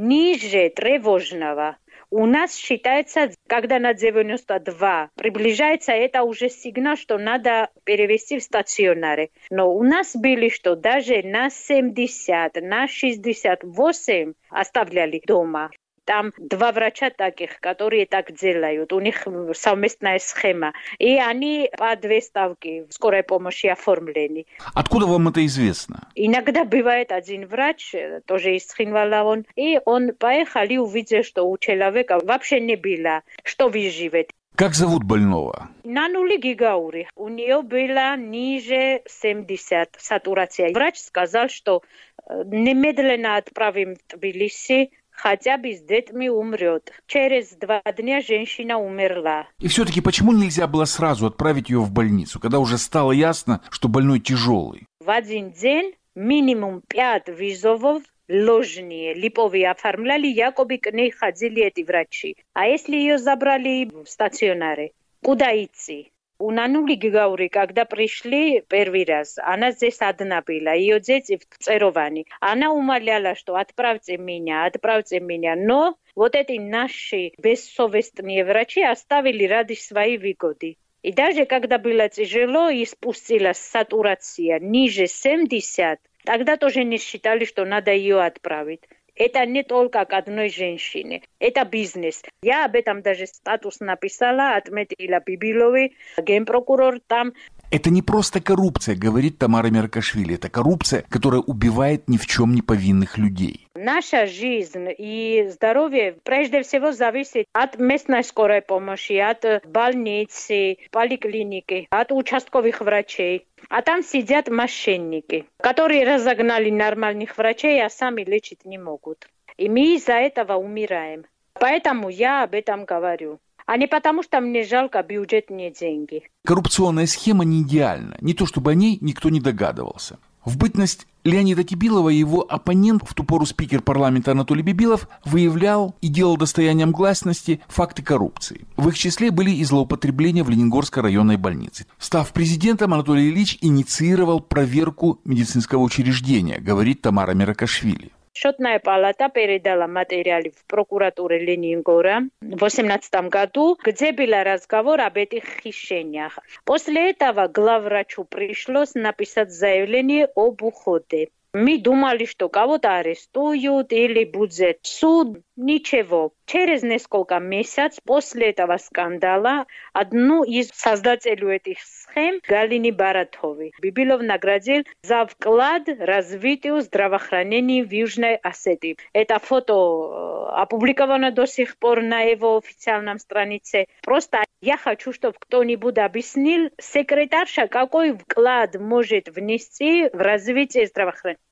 [SPEAKER 12] ниже тревожного. У нас считается, когда на девяносто два приближается, это уже сигнал, что надо перевести в стационары. Но у нас были, что даже на семьдесят, на шестьдесят восемь оставляли дома. Там два врача таких, которые так делают. У них совместная схема. И они по две ставки в скорой помощи оформлены.
[SPEAKER 11] Откуда вам это известно?
[SPEAKER 12] Иногда бывает один врач, тоже из Цхинвала он, и он поехал и увидел, что у человека вообще не было, что выживет.
[SPEAKER 11] Как зовут больного?
[SPEAKER 12] Нанули Гигаури. У нее было ниже семьдесят сатурация. Врач сказал, что немедленно отправим в Тбилиси, хотя бы с детьми умрет. Через два дня женщина умерла.
[SPEAKER 11] И все-таки почему нельзя было сразу отправить ее в больницу, когда уже стало ясно, что больной тяжелый?
[SPEAKER 12] В один день минимум пять вызовов ложные, липовые оформляли, якобы к ней ходили эти врачи. А если ее забрали в стационаре, куда идти? У Нанули Гигаури, когда пришли первый раз, она здесь одна была, ее дети в Цероване. Она умоляла, что отправьте меня, отправьте меня. Но вот эти наши бессовестные врачи оставили ради своей выгоды. И даже когда было тяжело и спустилась сатурация ниже семидесяти, тогда тоже не считали, что надо ее отправить. Это не только к одной женщине. Это бизнес. Я об этом даже статус написала, отметила Бибиловой, генпрокурор там.
[SPEAKER 11] Это не просто коррупция, говорит Тамара Меракашвили. Это коррупция, которая убивает ни в чем не повинных людей.
[SPEAKER 12] Наша жизнь и здоровье прежде всего зависит от местной скорой помощи, от больницы, поликлиники, от участковых врачей. А там сидят мошенники, которые разогнали нормальных врачей, а сами лечить не могут. И мы из-за этого умираем. Поэтому я об этом говорю. А не потому, что мне жалко бюджетные деньги.
[SPEAKER 11] Коррупционная схема не идеальна. Не то, чтобы о ней никто не догадывался. В бытность Леонида Кибилова и его оппонент, в ту пору спикер парламента Анатолий Бибилов, выявлял и делал достоянием гласности факты коррупции. В их числе были и злоупотребления в Лениногорской районной больнице. Став президентом, Анатолий Ильич инициировал проверку медицинского учреждения, говорит Тамара Меракашвили.
[SPEAKER 12] Счетная палата передала материалы в прокуратуру Ленингора в две тысячи восемнадцатом году, где был разговор об этих хищениях. После этого главврачу пришлось написать заявление об уходе. Мы думали, что кого-то арестуют или будет суд. Ничего. Через несколько месяцев после этого скандала одну из создателей этих схем, Галины Баратовой, Бибилов наградил за вклад в развитие здравоохранения в Южной Осетии. Это фото опубликовано до сих пор на его официальном странице. Просто я хочу, чтобы кто-нибудь объяснил, секретарша какой вклад может внести в развитие здравоохранения.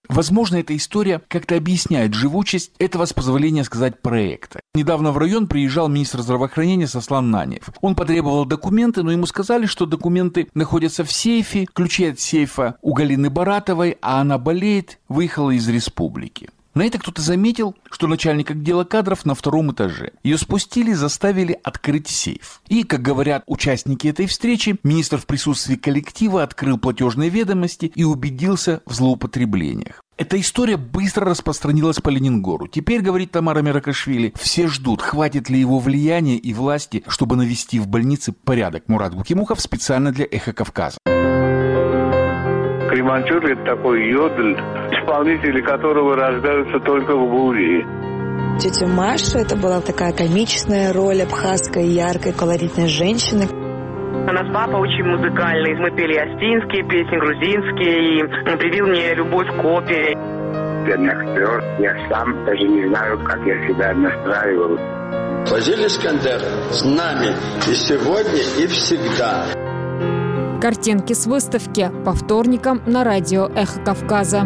[SPEAKER 11] Возможно, эта история как-то объясняет живучесть этого, с позволения сказать, проекта. Недавно в район приезжал министр здравоохранения Сослан Нанев. Он потребовал документы, но ему сказали, что документы находятся в сейфе, ключи от сейфа у Галины Баратовой, а она болеет, выехала из республики. На это кто-то заметил, что начальник отдела кадров на втором этаже. Ее спустили, заставили открыть сейф. И, как говорят участники этой встречи, министр в присутствии коллектива открыл платежные ведомости и убедился в злоупотреблениях. Эта история быстро распространилась по Ленингору. Теперь, говорит Тамара Меракашвили, все ждут, хватит ли его влияния и власти, чтобы навести в больнице порядок. Мурат Гукимухов специально для «Эхо Кавказа».
[SPEAKER 13] Кремантюр – это такой йодль, исполнители которого рождаются только в Гурии.
[SPEAKER 14] Тетя Маша – это была такая комичная роль абхазской, яркой, колоритной женщины.
[SPEAKER 15] У нас папа очень музыкальный. Мы пели астинские песни, грузинские, и он привил мне любовь к опере.
[SPEAKER 24] Я актер, я сам даже не знаю, как я себя настраивал.
[SPEAKER 25] Фазиль Искандер с нами и сегодня, и всегда.
[SPEAKER 5] Картинки с выставки по вторникам на радио «Эхо Кавказа».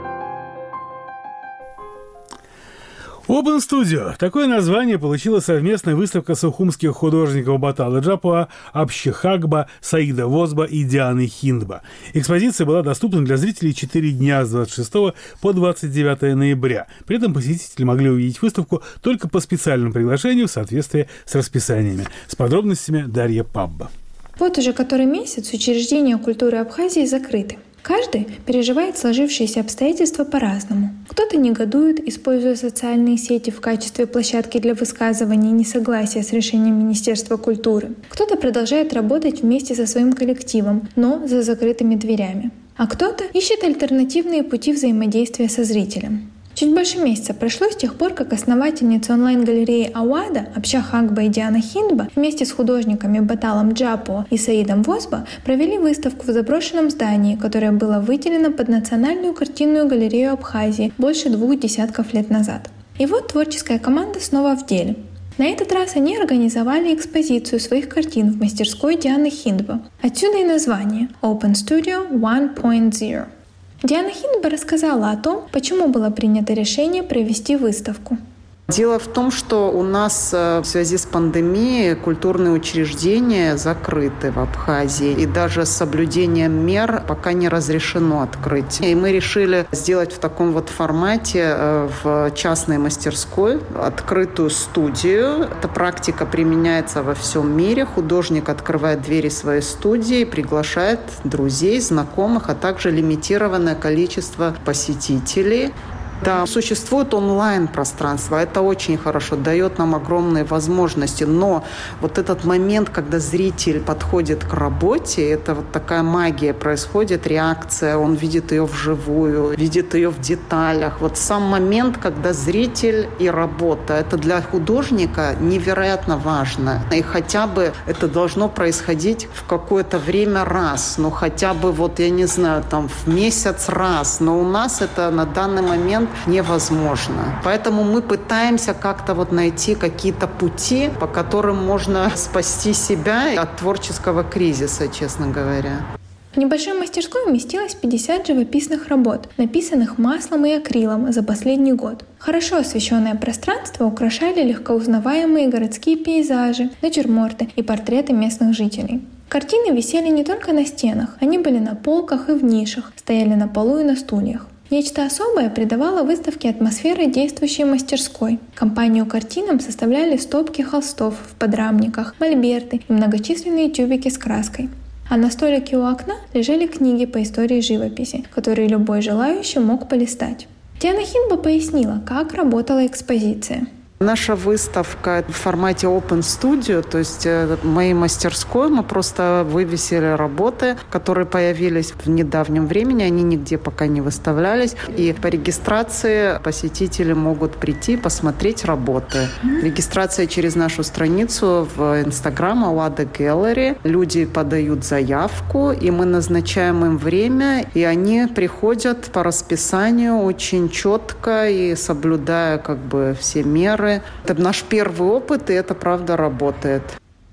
[SPEAKER 1] Open Studio. Такое название получила совместная выставка сухумских художников Батала Джапуа, Абщехагба, Саида Возба и Дианы Хиндба. Экспозиция была доступна для зрителей четыре дня с двадцать шестого по двадцать девятое ноября. При этом посетители могли увидеть выставку только по специальному приглашению в соответствии с расписаниями. С подробностями Дарья Пабба.
[SPEAKER 26] Вот уже который месяц учреждения культуры Абхазии закрыты. Каждый переживает сложившиеся обстоятельства по-разному. Кто-то негодует, используя социальные сети в качестве площадки для высказывания несогласия с решением Министерства культуры. Кто-то продолжает работать вместе со своим коллективом, но за закрытыми дверями. А кто-то ищет альтернативные пути взаимодействия со зрителем. Чуть больше месяца прошло с тех пор, как основательницы онлайн-галереи Ауада Абщехагба и Диана Хиндба вместе с художниками Баталом Джапуа и Саидом Возба провели выставку в заброшенном здании, которое было выделено под Национальную картинную галерею Абхазии больше двух десятков лет назад. И вот творческая команда снова в деле. На этот раз они организовали экспозицию своих картин в мастерской Дианы Хиндба. Отсюда и название Open Studio один ноль. Диана Хиндба рассказала о том, почему было принято решение провести выставку.
[SPEAKER 27] Дело в том, что у нас в связи с пандемией культурные учреждения закрыты в Абхазии. И даже с соблюдением мер пока не разрешено открыть. И мы решили сделать в таком вот формате в частной мастерской открытую студию. Эта практика применяется во всем мире. Художник открывает двери своей студии, приглашает друзей, знакомых, а также лимитированное количество посетителей. Да, существует онлайн-пространство, это очень хорошо, дает нам огромные возможности, но вот этот момент, когда зритель подходит к работе, это вот такая магия происходит, реакция, он видит ее вживую, видит ее в деталях. Вот сам момент, когда зритель и работа, это для художника невероятно важно. И хотя бы это должно происходить в какое-то время раз, ну хотя бы вот, я не знаю, там в месяц раз, но у нас это на данный момент невозможно. Поэтому мы пытаемся как-то вот найти какие-то пути, по которым можно спасти себя от творческого кризиса, честно говоря.
[SPEAKER 26] В небольшой мастерской уместилось пятьдесят живописных работ, написанных маслом и акрилом за последний год. Хорошо освещенное пространство украшали легкоузнаваемые городские пейзажи, натюрморты и портреты местных жителей. Картины висели не только на стенах, они были на полках и в нишах, стояли на полу и на стульях. Нечто особое придавало выставке атмосферы действующей мастерской. Компанию картинам составляли стопки холстов в подрамниках, мольберты и многочисленные тюбики с краской. А на столике у окна лежали книги по истории живописи, которые любой желающий мог полистать. Диана Хиндба пояснила, как работала экспозиция.
[SPEAKER 27] Наша выставка в формате Open Studio, то есть в моей мастерской мы просто вывесили работы, которые появились в недавнем времени, они нигде пока не выставлялись. И по регистрации посетители могут прийти, посмотреть работы. Регистрация через нашу страницу в Instagram Ауада Gallery. Люди подают заявку, и мы назначаем им время, и они приходят по расписанию очень четко и соблюдая как бы все меры. Это наш первый опыт, и это правда работает.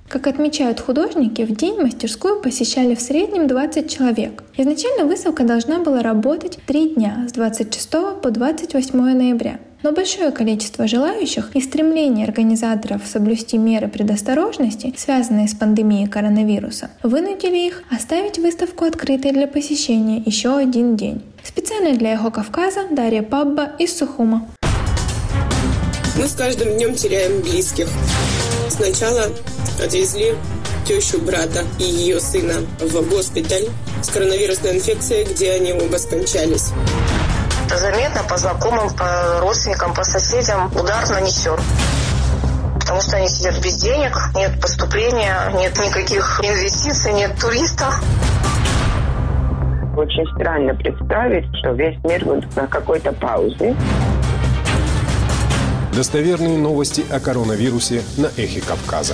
[SPEAKER 26] Как отмечают художники, в день мастерскую посещали в среднем двадцать человек. Изначально выставка должна была работать три дня с двадцать шестого по двадцать восьмое ноября. Но большое количество желающих и стремление организаторов соблюсти меры предосторожности, связанные с пандемией коронавируса, вынудили их оставить выставку открытой для посещения еще один день. Специально для «Эхо Кавказа» Дарья Пабба из Сухума.
[SPEAKER 16] Мы с каждым днем теряем близких. Сначала отвезли тещу брата и ее сына в госпиталь с коронавирусной инфекцией, где они оба скончались.
[SPEAKER 17] Заметно по знакомым, по родственникам, по соседям удар нанесен. Потому что они сидят без денег, нет поступления, нет никаких инвестиций, нет туристов.
[SPEAKER 18] Очень странно представить, что весь мир будет на какой-то паузе.
[SPEAKER 3] Достоверные новости о коронавирусе на Эхе Кавказа.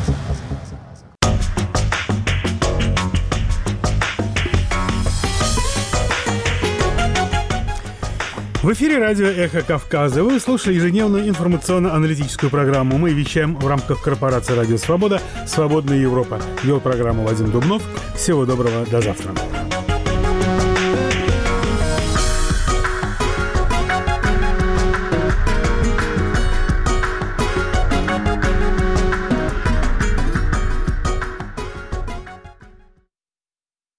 [SPEAKER 1] В эфире радио «Эхо Кавказа». Вы слушали ежедневную информационно-аналитическую программу. Мы вещаем в рамках корпорации «Радио Свобода», «Свободная Европа». Вел программу Вадим Дубнов. Всего доброго, до завтра.